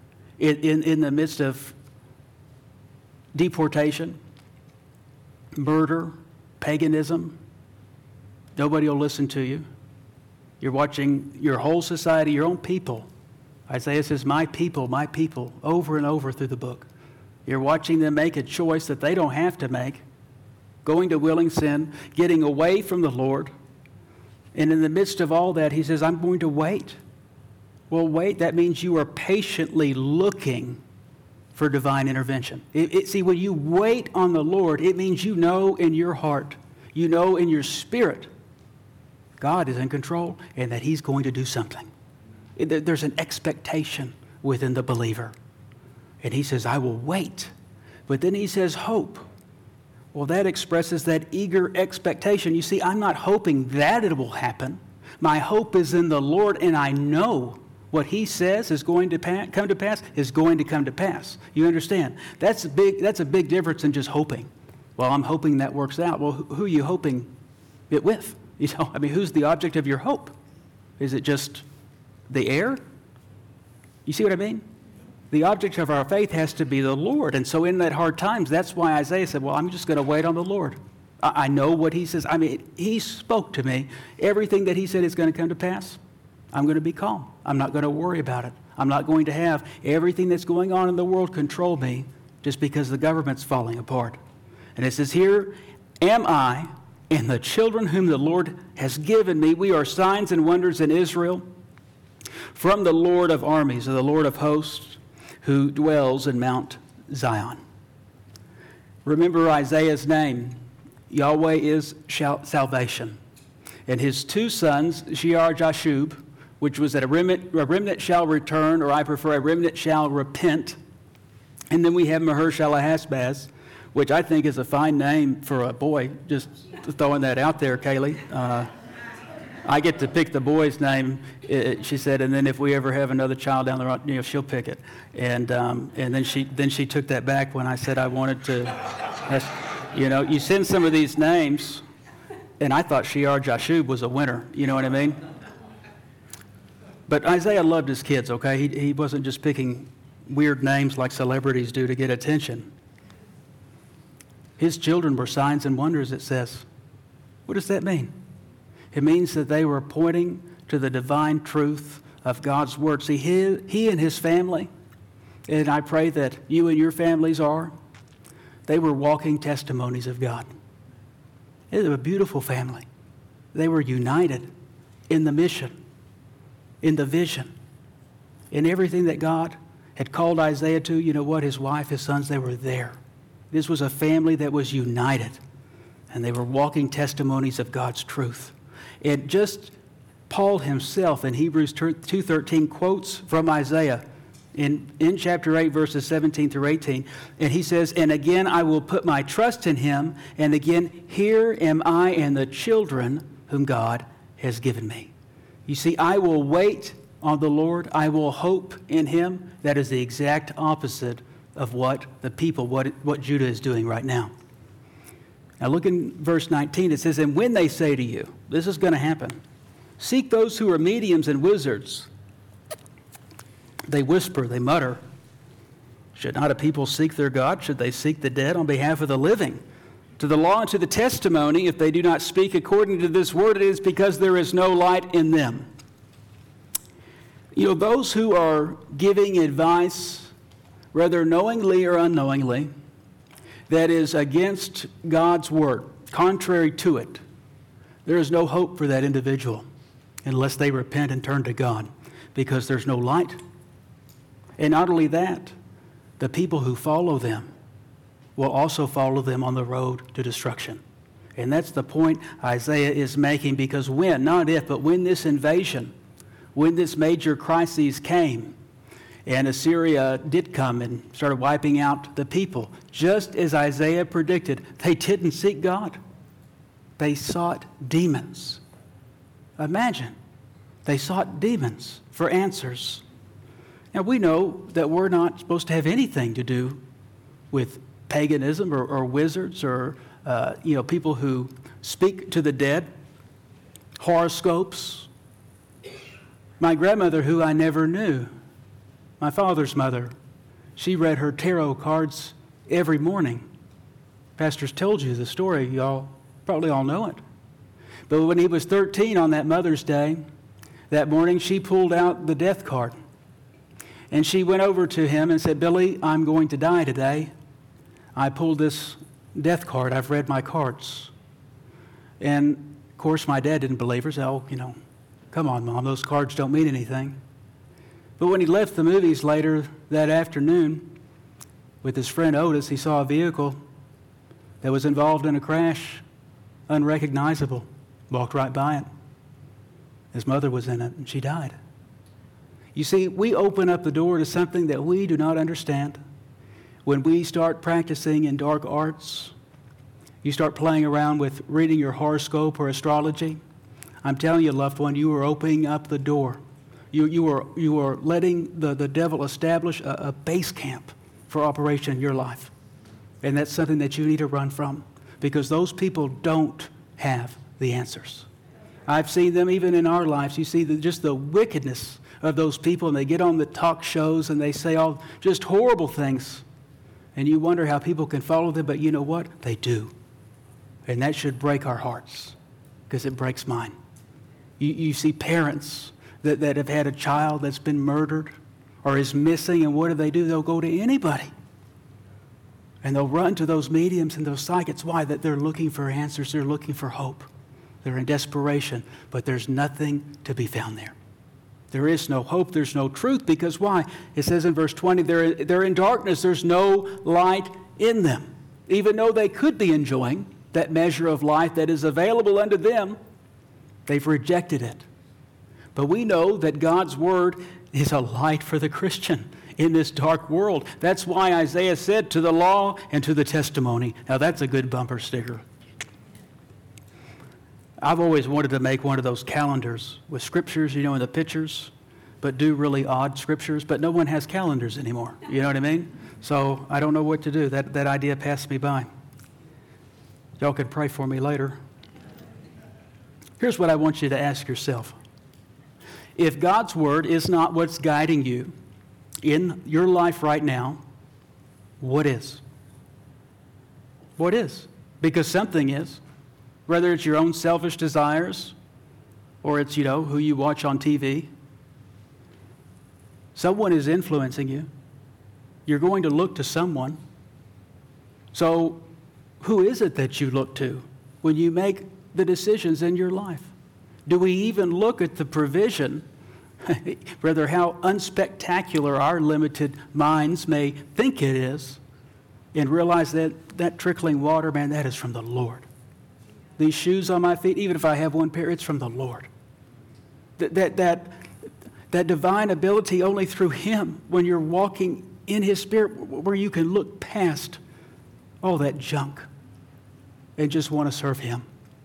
in the midst of deportation, murder, paganism. Nobody will listen to you. You're watching your whole society, your own people. Isaiah says, my people, over and over through the book. You're watching them make a choice that they don't have to make, going to willing sin, getting away from the Lord. And in the midst of all that, he says, I'm going to wait. Well, wait, that means you are patiently looking for divine intervention. See, when you wait on the Lord, it means you know in your heart, you know in your spirit, God is in control and that he's going to do something. There's an expectation within the believer. And he says, I will wait. But then he says, hope. Well, that expresses that eager expectation. You see, I'm not hoping that it will happen. My hope is in the Lord, and I know what he says is going to come to pass is going to come to pass. You understand? That's a big difference than just hoping. Well, I'm hoping that works out. Well, who are you hoping it with? You know, I mean, who's the object of your hope? Is it just the air? You see what I mean? The object of our faith has to be the Lord. And so in that hard times, that's why Isaiah said, well, I'm just going to wait on the Lord. I know what he says. I mean, he spoke to me. Everything that he said is going to come to pass. I'm going to be calm. I'm not going to worry about it. I'm not going to have everything that's going on in the world control me just because the government's falling apart. And it says, here am I and the children whom the Lord has given me. We are signs and wonders in Israel from the Lord of armies, or the Lord of hosts, who dwells in Mount Zion. Remember Isaiah's name. Yahweh is salvation. And his two sons, Shear-Jashub, which was that a remnant shall return, or I prefer a remnant shall repent. And then we have Maher-Shalal-Hash-Baz, which I think is a fine name for a boy. Just throwing that out there, Kaylee. I get to pick the boy's name, she said, and then if we ever have another child down the road, you know, she'll pick it. And then she took that back when I said I wanted to, you know, you send some of these names, and I thought Shear-Jashub was a winner, you know what I mean? But Isaiah loved his kids, okay? He wasn't just picking weird names like celebrities do to get attention. His children were signs and wonders, it says. What does that mean? It means that they were pointing to the divine truth of God's word. See, he and his family, and I pray that you and your families are, they were walking testimonies of God. They were a beautiful family. They were united in the mission, in the vision, in everything that God had called Isaiah to. You know what? His wife, his sons, they were there. This was a family that was united, and they were walking testimonies of God's truth. And just Paul himself in Hebrews 2:13 quotes from Isaiah in chapter 8, verses 17 through 18. And he says, and again, I will put my trust in him. And again, here am I and the children whom God has given me. You see, I will wait on the Lord. I will hope in him. That is the exact opposite of what the people, what Judah is doing right now. Now look in verse 19. It says, and when they say to you, this is going to happen, seek those who are mediums and wizards. They whisper, they mutter. Should not a people seek their God? Should they seek the dead on behalf of the living? To the law and to the testimony, if they do not speak according to this word, it is because there is no light in them. You know, those who are giving advice, whether knowingly or unknowingly, that is against God's word, contrary to it, there is no hope for that individual unless they repent and turn to God, because there's no light. And not only that, the people who follow them will also follow them on the road to destruction. And that's the point Isaiah is making, because when, not if, but when this invasion, when this major crisis came, and Assyria did come and started wiping out the people, just as Isaiah predicted, they didn't seek God. They sought demons. Imagine, they sought demons for answers. Now, we know that we're not supposed to have anything to do with paganism or wizards or people who speak to the dead. horoscopes. My grandmother, who I never knew, my father's mother, she read her tarot cards every morning. Pastors told you the story. Y'all probably all know it. But when he was 13 on that Mother's Day, that morning she pulled out the death card. And she went over to him and said, "Billy, I'm going to die today. I pulled this death card. I've read my cards." And, of course, my dad didn't believe her. Said, "Oh, come on, Mom, those cards don't mean anything." But when he left the movies later that afternoon with his friend Otis, he saw a vehicle that was involved in a crash, unrecognizable, walked right by it. His mother was in it, and she died. You see, we open up the door to something that we do not understand. When we start practicing in dark arts, you start playing around with reading your horoscope or astrology, I'm telling you, loved one, you are opening up the door. You are letting the devil establish a base camp for operation in your life. And that's something that you need to run from, because those people don't have the answers. I've seen them even in our lives. You see just the wickedness of those people, and they get on the talk shows and they say all just horrible things. And you wonder how people can follow them, but you know what? They do. And that should break our hearts, because it breaks mine. You see parents that have had a child that's been murdered or is missing, and what do? They'll go to anybody. And they'll run to those mediums and those psychics. Why? That they're looking for answers. They're looking for hope. They're in desperation, but there's nothing to be found there. There is no hope. There's no truth, because why? It says in verse 20, they're in darkness. There's no light in them. Even though they could be enjoying that measure of life that is available unto them, they've rejected it. But we know that God's word is a light for the Christian in this dark world. That's why Isaiah said, "To the law and to the testimony." Now that's a good bumper sticker. I've always wanted to make one of those calendars with scriptures, in the pictures, but do really odd scriptures. But no one has calendars anymore. You know what I mean? So I don't know what to do. That idea passed me by. Y'all can pray for me later. Here's what I want you to ask yourself. If God's word is not what's guiding you in your life right now, what is? What is? Because something is. Whether it's your own selfish desires or it's, who you watch on TV. Someone is influencing you. You're going to look to someone. So who is it that you look to when you make the decisions in your life? Do we even look at the provision, rather how unspectacular our limited minds may think it is, and realize that trickling water, man, that is from the Lord. These shoes on my feet, even if I have one pair, it's from the Lord. That divine ability only through Him, when you're walking in His Spirit, where you can look past all that junk and just want to serve Him.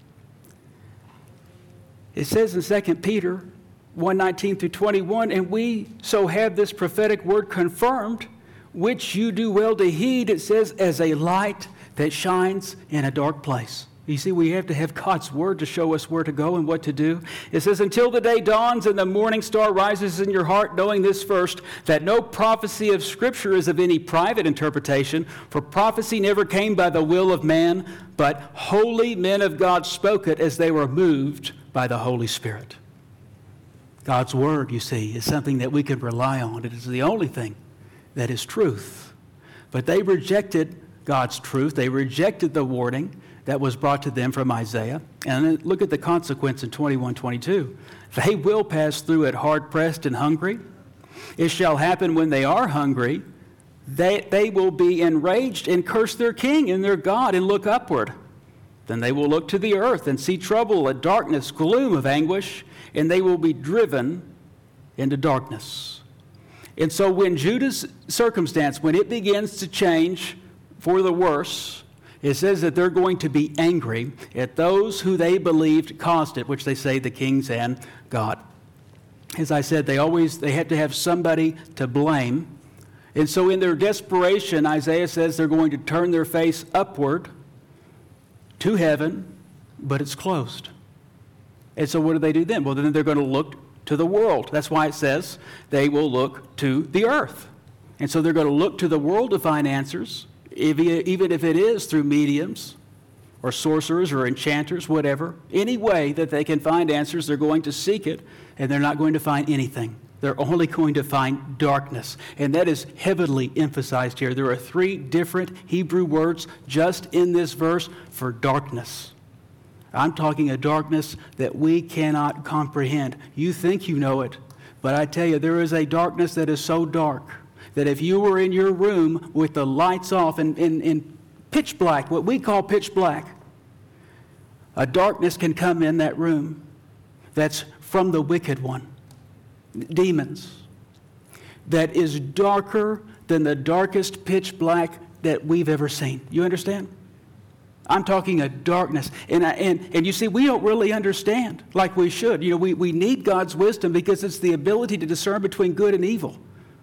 It says in 2 Peter 1:19 through 21, "And we so have this prophetic word confirmed, which you do well to heed," it says, "as a light that shines in a dark place." You see, we have to have God's word to show us where to go and what to do. It says, "Until the day dawns and the morning star rises in your heart, knowing this first, that no prophecy of Scripture is of any private interpretation, for prophecy never came by the will of man, but holy men of God spoke it as they were moved by the Holy Spirit." God's word, you see, is something that we can rely on. It is the only thing that is truth. But they rejected God's truth. They rejected the warning that was brought to them from Isaiah. And look at the consequence in 21:22. "They will pass through it hard-pressed and hungry. It shall happen when they are hungry, they will be enraged and curse their king and their God and look upward. Then they will look to the earth and see trouble, a darkness, gloom of anguish, and they will be driven into darkness." And so when Judah's circumstance, when it begins to change for the worse, it says that they're going to be angry at those who they believed caused it, which they say the kings and God. As I said, they had to have somebody to blame. And so in their desperation, Isaiah says they're going to turn their face upward to heaven, but it's closed. And so what do they do then? Well, then they're going to look to the world. That's why it says they will look to the earth. And so they're going to look to the world to find answers, even if it is through mediums or sorcerers or enchanters, whatever. Any way that they can find answers, they're going to seek it, and they're not going to find anything. They're only going to find darkness. And that is heavily emphasized here. There are 3 different Hebrew words just in this verse for darkness. I'm talking a darkness that we cannot comprehend. You think you know it, but I tell you, there is a darkness that is so dark that if you were in your room with the lights off in pitch black, what we call pitch black, a darkness can come in that room that's from the wicked one, demons, that is darker than the darkest pitch black that we've ever seen. You understand? I'm talking a darkness. And you see, we don't really understand like we should. You know, we need God's wisdom because it's the ability to discern between good and evil.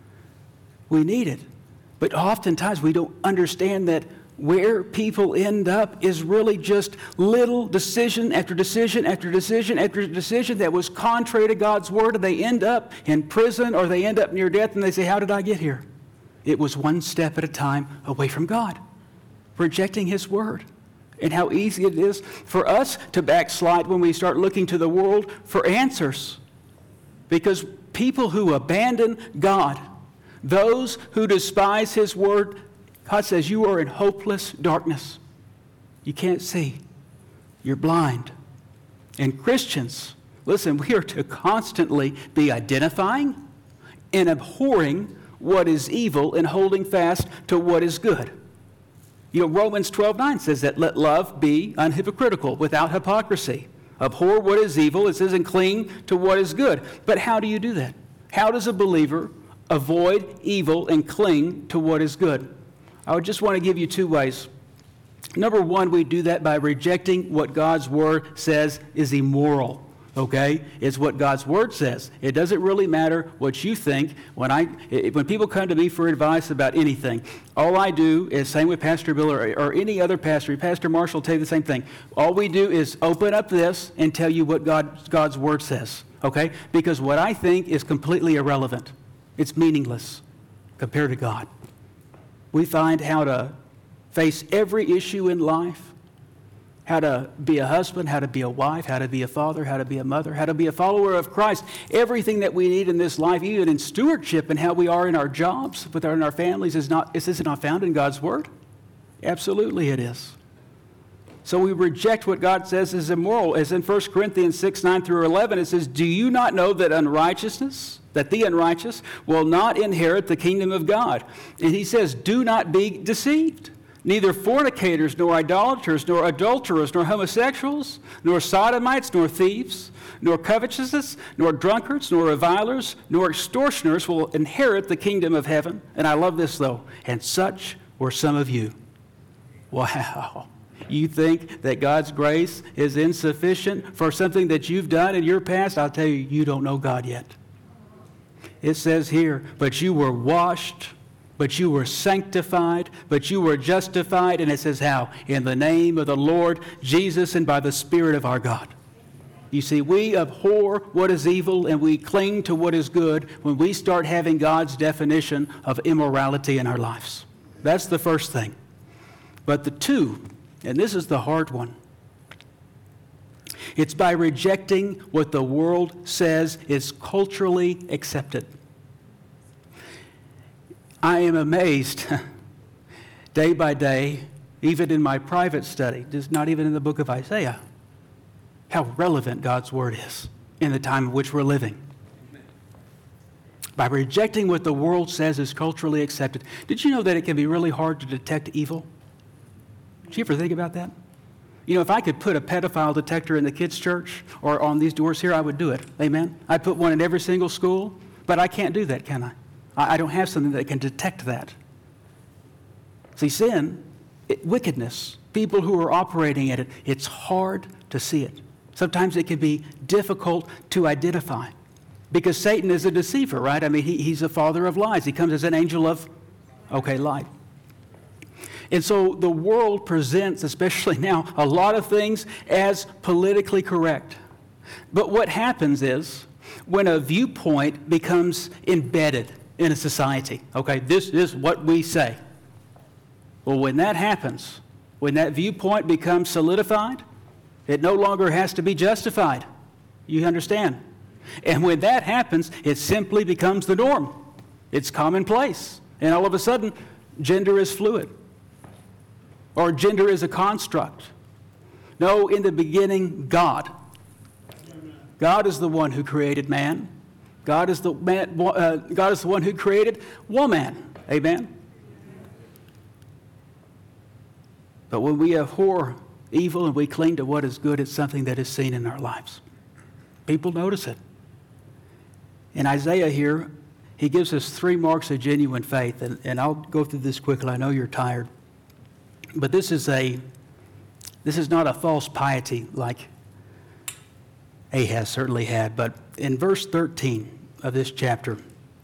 We need it. But oftentimes we don't understand that where people end up is really just little decision after decision after decision after decision that was contrary to God's word, and they end up in prison or they end up near death, and they say, how did I get here? It was one step at a time away from God, rejecting His word. And how easy it is for us to backslide when we start looking to the world for answers. Because people who abandon God, those who despise His word, God says you are in hopeless darkness. You can't see. You're blind. And Christians, listen, we are to constantly be identifying and abhorring what is evil and holding fast to what is good. You know, Romans 12:9 says that let love be unhypocritical, without hypocrisy. Abhor what is evil, it says, and cling to what is good. But how do you do that? How does a believer avoid evil and cling to what is good? I would just want to give you 2 ways. Number 1, we do that by rejecting what God's word says is immoral. Okay? It's what God's word says. It doesn't really matter what you think. When people come to me for advice about anything, all I do is, same with Pastor Bill or any other pastor, Pastor Marshall will tell you the same thing. All we do is open up this and tell you what God's word says. Okay? Because what I think is completely irrelevant. It's meaningless compared to God. We find how to face every issue in life. How to be a husband, how to be a wife, how to be a father, how to be a mother, how to be a follower of Christ. Everything that we need in this life, even in stewardship and how we are in our jobs, in our families, is this not found in God's word? Absolutely it is. So we reject what God says is immoral. As in 1 Corinthians 6:9-11, it says, do you not know that the unrighteous will not inherit the kingdom of God? And he says, do not be deceived. Neither fornicators, nor idolaters, nor adulterers, nor homosexuals, nor sodomites, nor thieves, nor covetous, nor drunkards, nor revilers, nor extortioners will inherit the kingdom of heaven. And I love this, though. And such were some of you. Wow. You think that God's grace is insufficient for something that you've done in your past? I'll tell you, you don't know God yet. It says here, but you were washed, but you were sanctified, but you were justified, and it says how? In the name of the Lord Jesus and by the Spirit of our God. You see, we abhor what is evil and we cling to what is good when we start having God's definition of immorality in our lives. That's the first thing. But the 2, and this is the hard one, it's by rejecting what the world says is culturally accepted. I am amazed day by day, even in my private study, just not even in the book of Isaiah, how relevant God's word is in the time in which we're living. By rejecting what the world says is culturally accepted. Did you know that it can be really hard to detect evil? Did you ever think about that? You know, if I could put a pedophile detector in the kids' church or on these doors here, I would do it. Amen? I'd put one in every single school, but I can't do that, can I? I don't have something that can detect that. See, sin, wickedness, people who are operating at it, it's hard to see it. Sometimes it can be difficult to identify because Satan is a deceiver, right? I mean, he's a father of lies. He comes as an angel of, light. And so the world presents, especially now, a lot of things as politically correct. But what happens is when a viewpoint becomes embedded in a society, okay, this is what we say. Well, when that happens, when that viewpoint becomes solidified, it no longer has to be justified. You understand? And when that happens, it simply becomes the norm. It's commonplace. And all of a sudden, gender is fluid. Or gender is a construct. No, in the beginning, God. God is the one who created man. God is the one who created woman. Amen? But when we abhor evil and we cling to what is good, it's something that is seen in our lives. People notice it. In Isaiah here, he gives us 3 marks of genuine faith, and I'll go through this quickly. I know you're tired. But this is not a false piety like Ahaz certainly had. But in verse 13 of this chapter,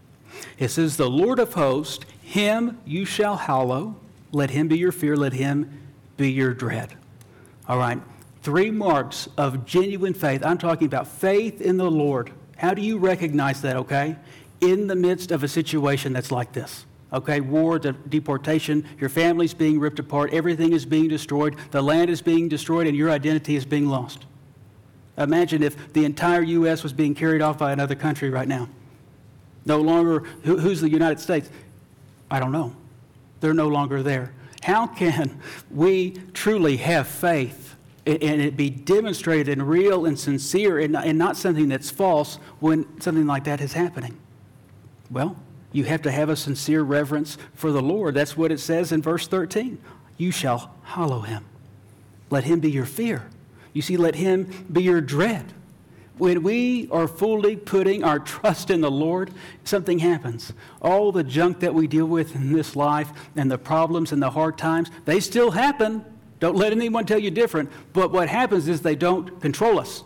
it says, "The Lord of hosts, him you shall hallow. Let him be your fear. Let him be your dread." All right. 3 marks of genuine faith. I'm talking about faith in the Lord. How do you recognize that, okay? In the midst of a situation that's like this. Okay, war, deportation, your family's being ripped apart, everything is being destroyed, the land is being destroyed, and your identity is being lost. Imagine if the entire U.S. was being carried off by another country right now. No longer, who's the United States? I don't know. They're no longer there. How can we truly have faith and it be demonstrated and real and sincere and not something that's false when something like that is happening? Well, you have to have a sincere reverence for the Lord. That's what it says in verse 13. You shall hallow him. Let him be your fear. You see, let him be your dread. When we are fully putting our trust in the Lord, something happens. All the junk that we deal with in this life and the problems and the hard times, they still happen. Don't let anyone tell you different. But what happens is they don't control us.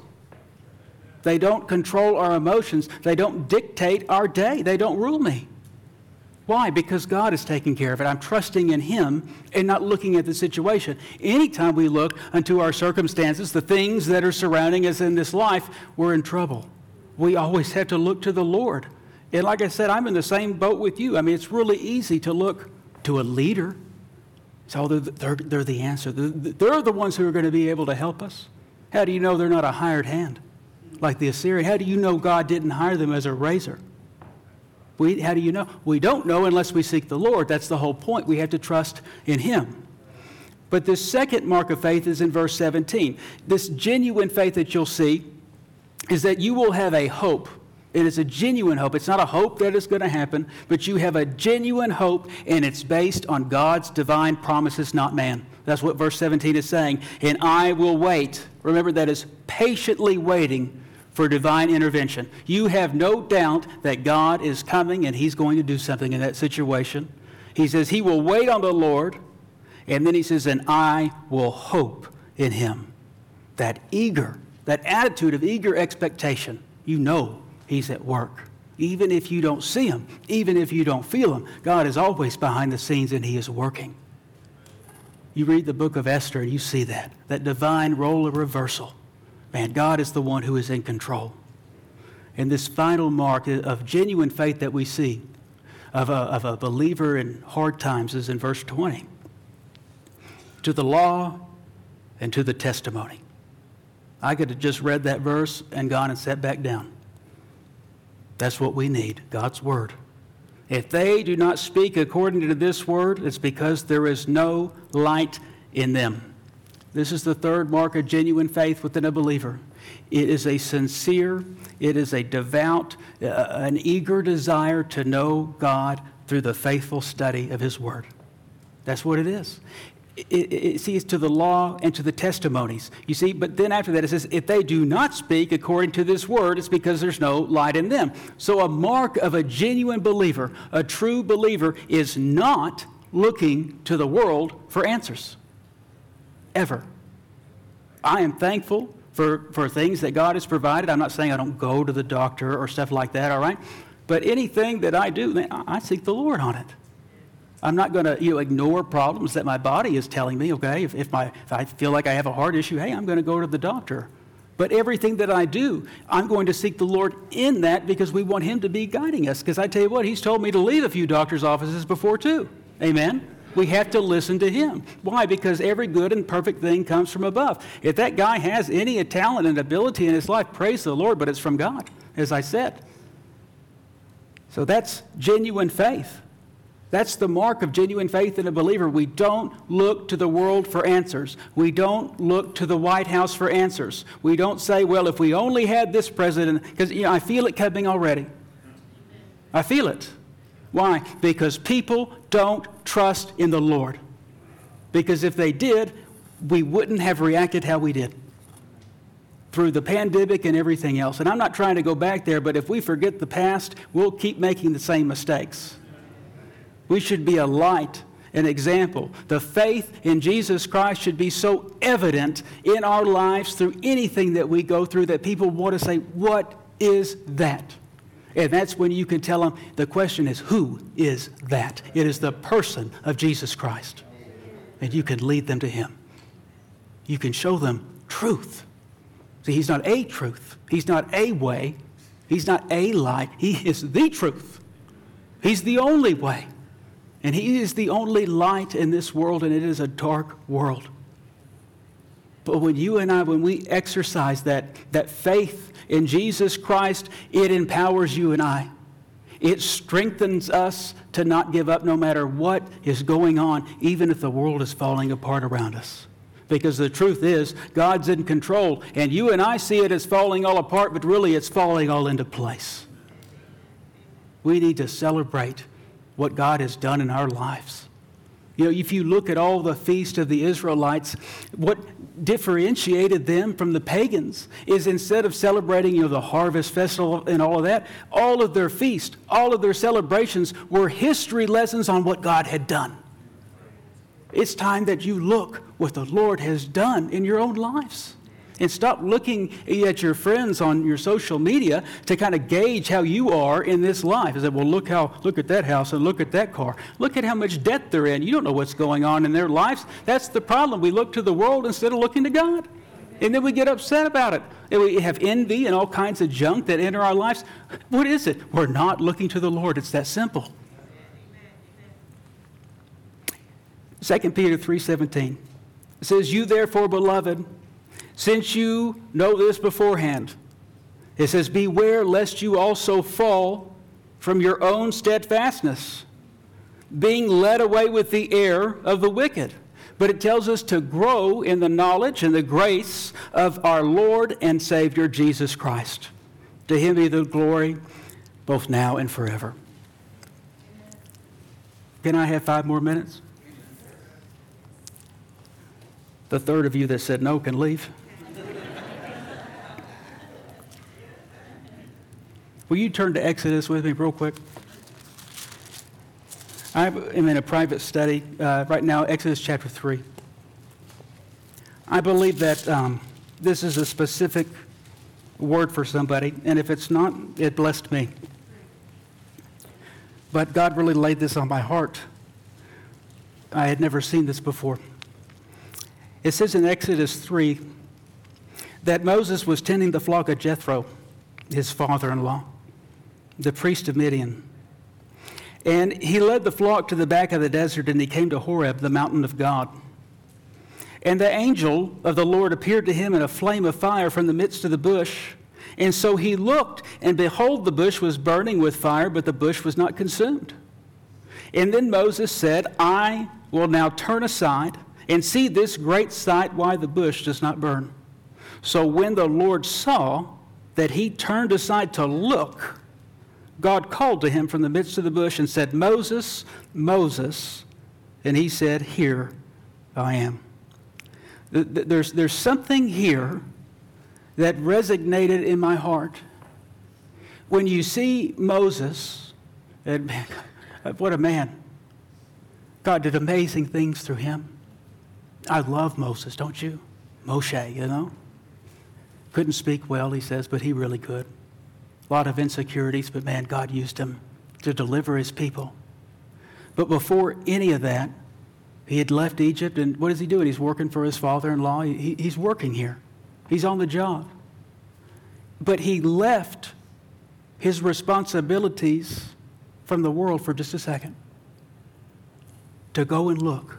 They don't control our emotions. They don't dictate our day. They don't rule me. Why? Because God is taking care of it. I'm trusting in him and not looking at the situation. Anytime we look unto our circumstances, the things that are surrounding us in this life, we're in trouble. We always have to look to the Lord. And like I said, I'm in the same boat with you. I mean, it's really easy to look to a leader. So they're the answer. They're the ones who are going to be able to help us. How do you know they're not a hired hand like the Assyrian? How do you know God didn't hire them as a razor? How do you know? We don't know unless we seek the Lord. That's the whole point. We have to trust in him. But this second mark of faith is in verse 17. This genuine faith that you'll see is that you will have a hope. It is a genuine hope. It's not a hope that is going to happen, but you have a genuine hope, and it's based on God's divine promises, not man. That's what verse 17 is saying. And I will wait. Remember, that is patiently waiting for divine intervention. You have no doubt that God is coming and he's going to do something in that situation. He says he will wait on the Lord, and then he says, and I will hope in him. That attitude of eager expectation, you know he's at work. Even if you don't see him, even if you don't feel him, God is always behind the scenes and he is working. You read the book of Esther and you see that divine role of reversal. Man, God is the one who is in control. And this final mark of genuine faith that we see of a believer in hard times is in verse 20. To the law and to the testimony. I could have just read that verse and gone and sat back down. That's what we need, God's word. If they do not speak according to this word, it's because there is no light in them. This is the third mark of genuine faith within a believer. It is a sincere, it is a devout, an eager desire to know God through the faithful study of his word. That's what it is. It sees to the law and to the testimonies. You see, but then after that it says, if they do not speak according to this word, it's because there's no light in them. So a mark of a genuine believer, a true believer, is not looking to the world for answers. Ever. I am thankful for things that God has provided. I'm not saying I don't go to the doctor or stuff like that, all right? But anything that I do, I seek the Lord on it. I'm not going to ignore problems that my body is telling me, okay? If I feel like I have a heart issue, hey, I'm going to go to the doctor. But everything that I do, I'm going to seek the Lord in that because we want him to be guiding us. Because I tell you what, he's told me to leave a few doctor's offices before too. Amen? We have to listen to him. Why? Because every good and perfect thing comes from above. If that guy has any talent and ability in his life, praise the Lord, but it's from God, as I said. So that's genuine faith. That's the mark of genuine faith in a believer. We don't look to the world for answers. We don't look to the White House for answers. We don't say, well, if we only had this president, because I feel it coming already. I feel it. Why? Because people don't trust in the Lord. Because if they did, we wouldn't have reacted how we did through the pandemic and everything else. And I'm not trying to go back there, but if we forget the past, we'll keep making the same mistakes. We should be a light, an example. The faith in Jesus Christ should be so evident in our lives through anything that we go through that people want to say, what is that? And that's when you can tell them, the question is, who is that? It is the person of Jesus Christ. And you can lead them to him. You can show them truth. See, he's not a truth. He's not a way. He's not a light. He is the truth. He's the only way. And he is the only light in this world, and it is a dark world. But when you and I, when we exercise that faith in Jesus Christ, it empowers you and I. It strengthens us to not give up no matter what is going on, even if the world is falling apart around us. Because the truth is, God's in control, and you and I see it as falling all apart, but really it's falling all into place. We need to celebrate what God has done in our lives. You know, if you look at all the feasts of the Israelites, what differentiated them from the pagans is instead of celebrating, the harvest festival and all of that, all of their feasts, all of their celebrations were history lessons on what God had done. It's time that you look what the Lord has done in your own lives. And stop looking at your friends on your social media to kind of gauge how you are in this life. Is that, well, look at that house and look at that car. Look at how much debt they're in. You don't know what's going on in their lives. That's the problem. We look to the world instead of looking to God. And then we get upset about it. And we have envy and all kinds of junk that enter our lives. What is it? We're not looking to the Lord. It's that simple. 2 Peter 3:17. It says, you therefore, beloved, since you know this beforehand, it says, beware lest you also fall from your own steadfastness, being led away with the error of the wicked. But it tells us to grow in the knowledge and the grace of our Lord and Savior Jesus Christ. To him be the glory both now and forever. Can I have 5 more minutes? The third of you that said no can leave. Will you turn to Exodus with me real quick? I am in a private study right now, Exodus chapter 3. I believe that this is a specific word for somebody, and if it's not, it blessed me. But God really laid this on my heart. I had never seen this before. It says in Exodus 3 that Moses was tending the flock of Jethro, his father-in-law, the priest of Midian. And he led the flock to the back of the desert, and he came to Horeb, the mountain of God. And the angel of the Lord appeared to him in a flame of fire from the midst of the bush. And so he looked, and behold, the bush was burning with fire, but the bush was not consumed. And then Moses said, I will now turn aside and see this great sight, why the bush does not burn. So when the Lord saw that he turned aside to look, God called to him from the midst of the bush and said, Moses, Moses. And he said, here I am. There's something here that resonated in my heart. When you see Moses, and man, what a man. God did amazing things through him. I love Moses, don't you? Moshe, Couldn't speak well, he says, but he really could. A lot of insecurities, but man, God used him to deliver his people. But before any of that, he had left Egypt, and what is he doing? He's working for his father-in-law. He's working here. He's on the job. But he left his responsibilities from the world for just a second to go and look.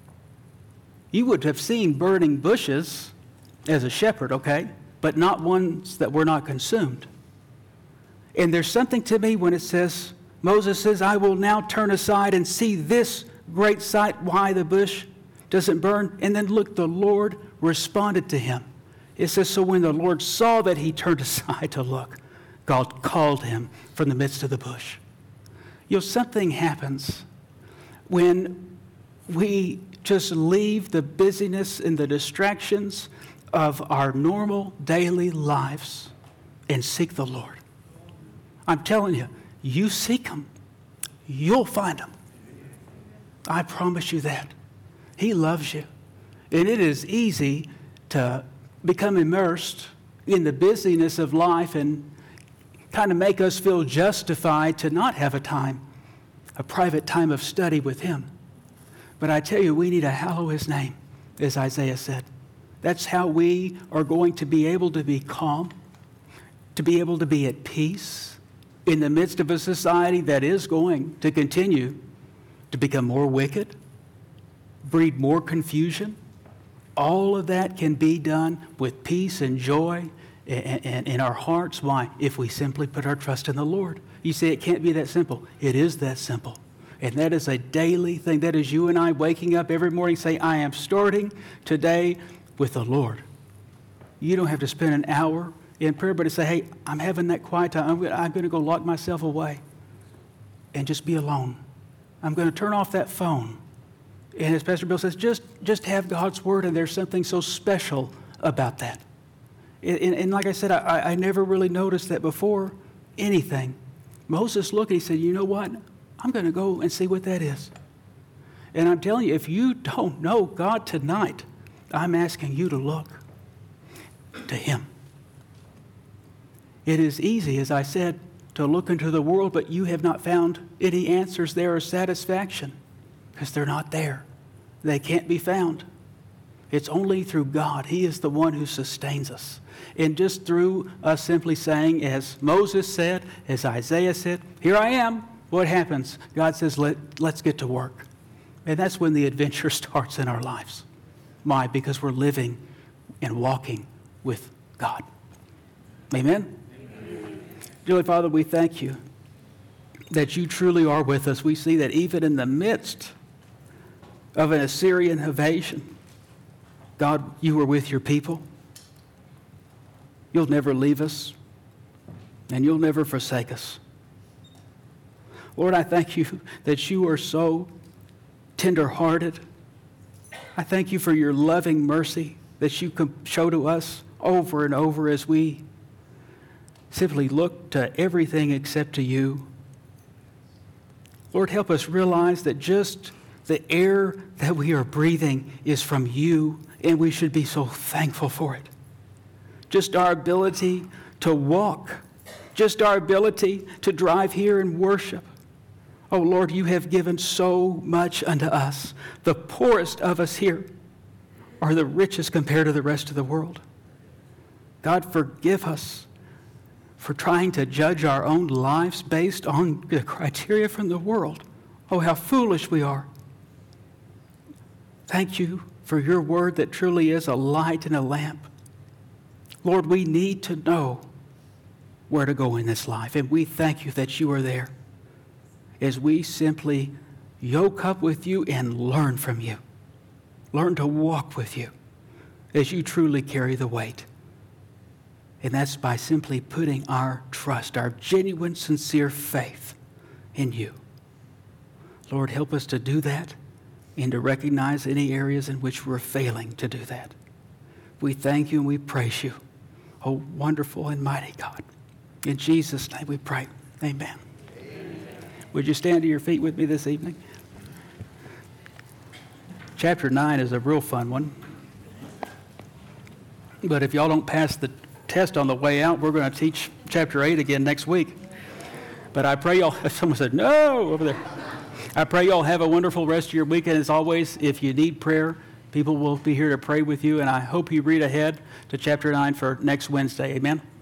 You would have seen burning bushes as a shepherd, okay, but not ones that were not consumed. And there's something to me when it says, Moses says, I will now turn aside and see this great sight, why the bush doesn't burn. And then look, the Lord responded to him. It says, so when the Lord saw that he turned aside to look, God called him from the midst of the bush. You know, something happens when we just leave the busyness and the distractions of our normal daily lives and seek the Lord. I'm telling you, you seek him, you'll find him. I promise you that. He loves you. And it is easy to become immersed in the busyness of life and kind of make us feel justified to not have a private time of study with him. But I tell you, we need to hallow his name, as Isaiah said. That's how we are going to be able to be calm, to be able to be at peace in the midst of a society that is going to continue to become more wicked, breed more confusion. All of that can be done with peace and joy and in our hearts. Why? If we simply put our trust in the Lord. You say it can't be that simple. It is that simple. And that is a daily thing. That is you and I waking up every morning saying, I am starting today with the Lord. You don't have to spend an hour in prayer, but to say, hey, I'm having that quiet time. I'm going to go lock myself away and just be alone. I'm going to turn off that phone. And as Pastor Bill says, just have God's word, and there's something so special about that. And like I said, I never really noticed that before anything. Moses looked and he said, you know what? I'm going to go and see what that is. And I'm telling you, if you don't know God tonight, I'm asking you to look to him. It is easy, as I said, to look into the world, but you have not found any answers there or satisfaction because they're not there. They can't be found. It's only through God. He is the one who sustains us. And just through us simply saying, as Moses said, as Isaiah said, here I am, what happens? God says, let's get to work. And that's when the adventure starts in our lives. Why? Because we're living and walking with God. Amen? Dearly Father, we thank you that you truly are with us. We see that even in the midst of an Assyrian invasion, God, you are with your people. You'll never leave us, and you'll never forsake us. Lord, I thank you that you are so tender-hearted. I thank you for your loving mercy that you show to us over and over as we simply look to everything except to you. Lord, help us realize that just the air that we are breathing is from you, and we should be so thankful for it. Just our ability to walk, just our ability to drive here and worship. Oh, Lord, you have given so much unto us. The poorest of us here are the richest compared to the rest of the world. God, forgive us for trying to judge our own lives based on the criteria from the world. Oh, how foolish we are. Thank you for your word that truly is a light and a lamp. Lord, we need to know where to go in this life, and we thank you that you are there as we simply yoke up with you and learn from you. Learn to walk with you as you truly carry the weight. And that's by simply putting our trust, our genuine, sincere faith in you. Lord, help us to do that and to recognize any areas in which we're failing to do that. We thank you and we praise you, oh wonderful and mighty God. In Jesus' name we pray. Amen. Would you stand to your feet with me this evening? Chapter 9 is a real fun one. But if y'all don't pass the test on the way out, we're going to teach chapter 8 again next week. But I pray y'all, someone said, no, over there. I pray y'all have a wonderful rest of your weekend. As always, if you need prayer, people will be here to pray with you. And I hope you read ahead to chapter 9 for next Wednesday. Amen.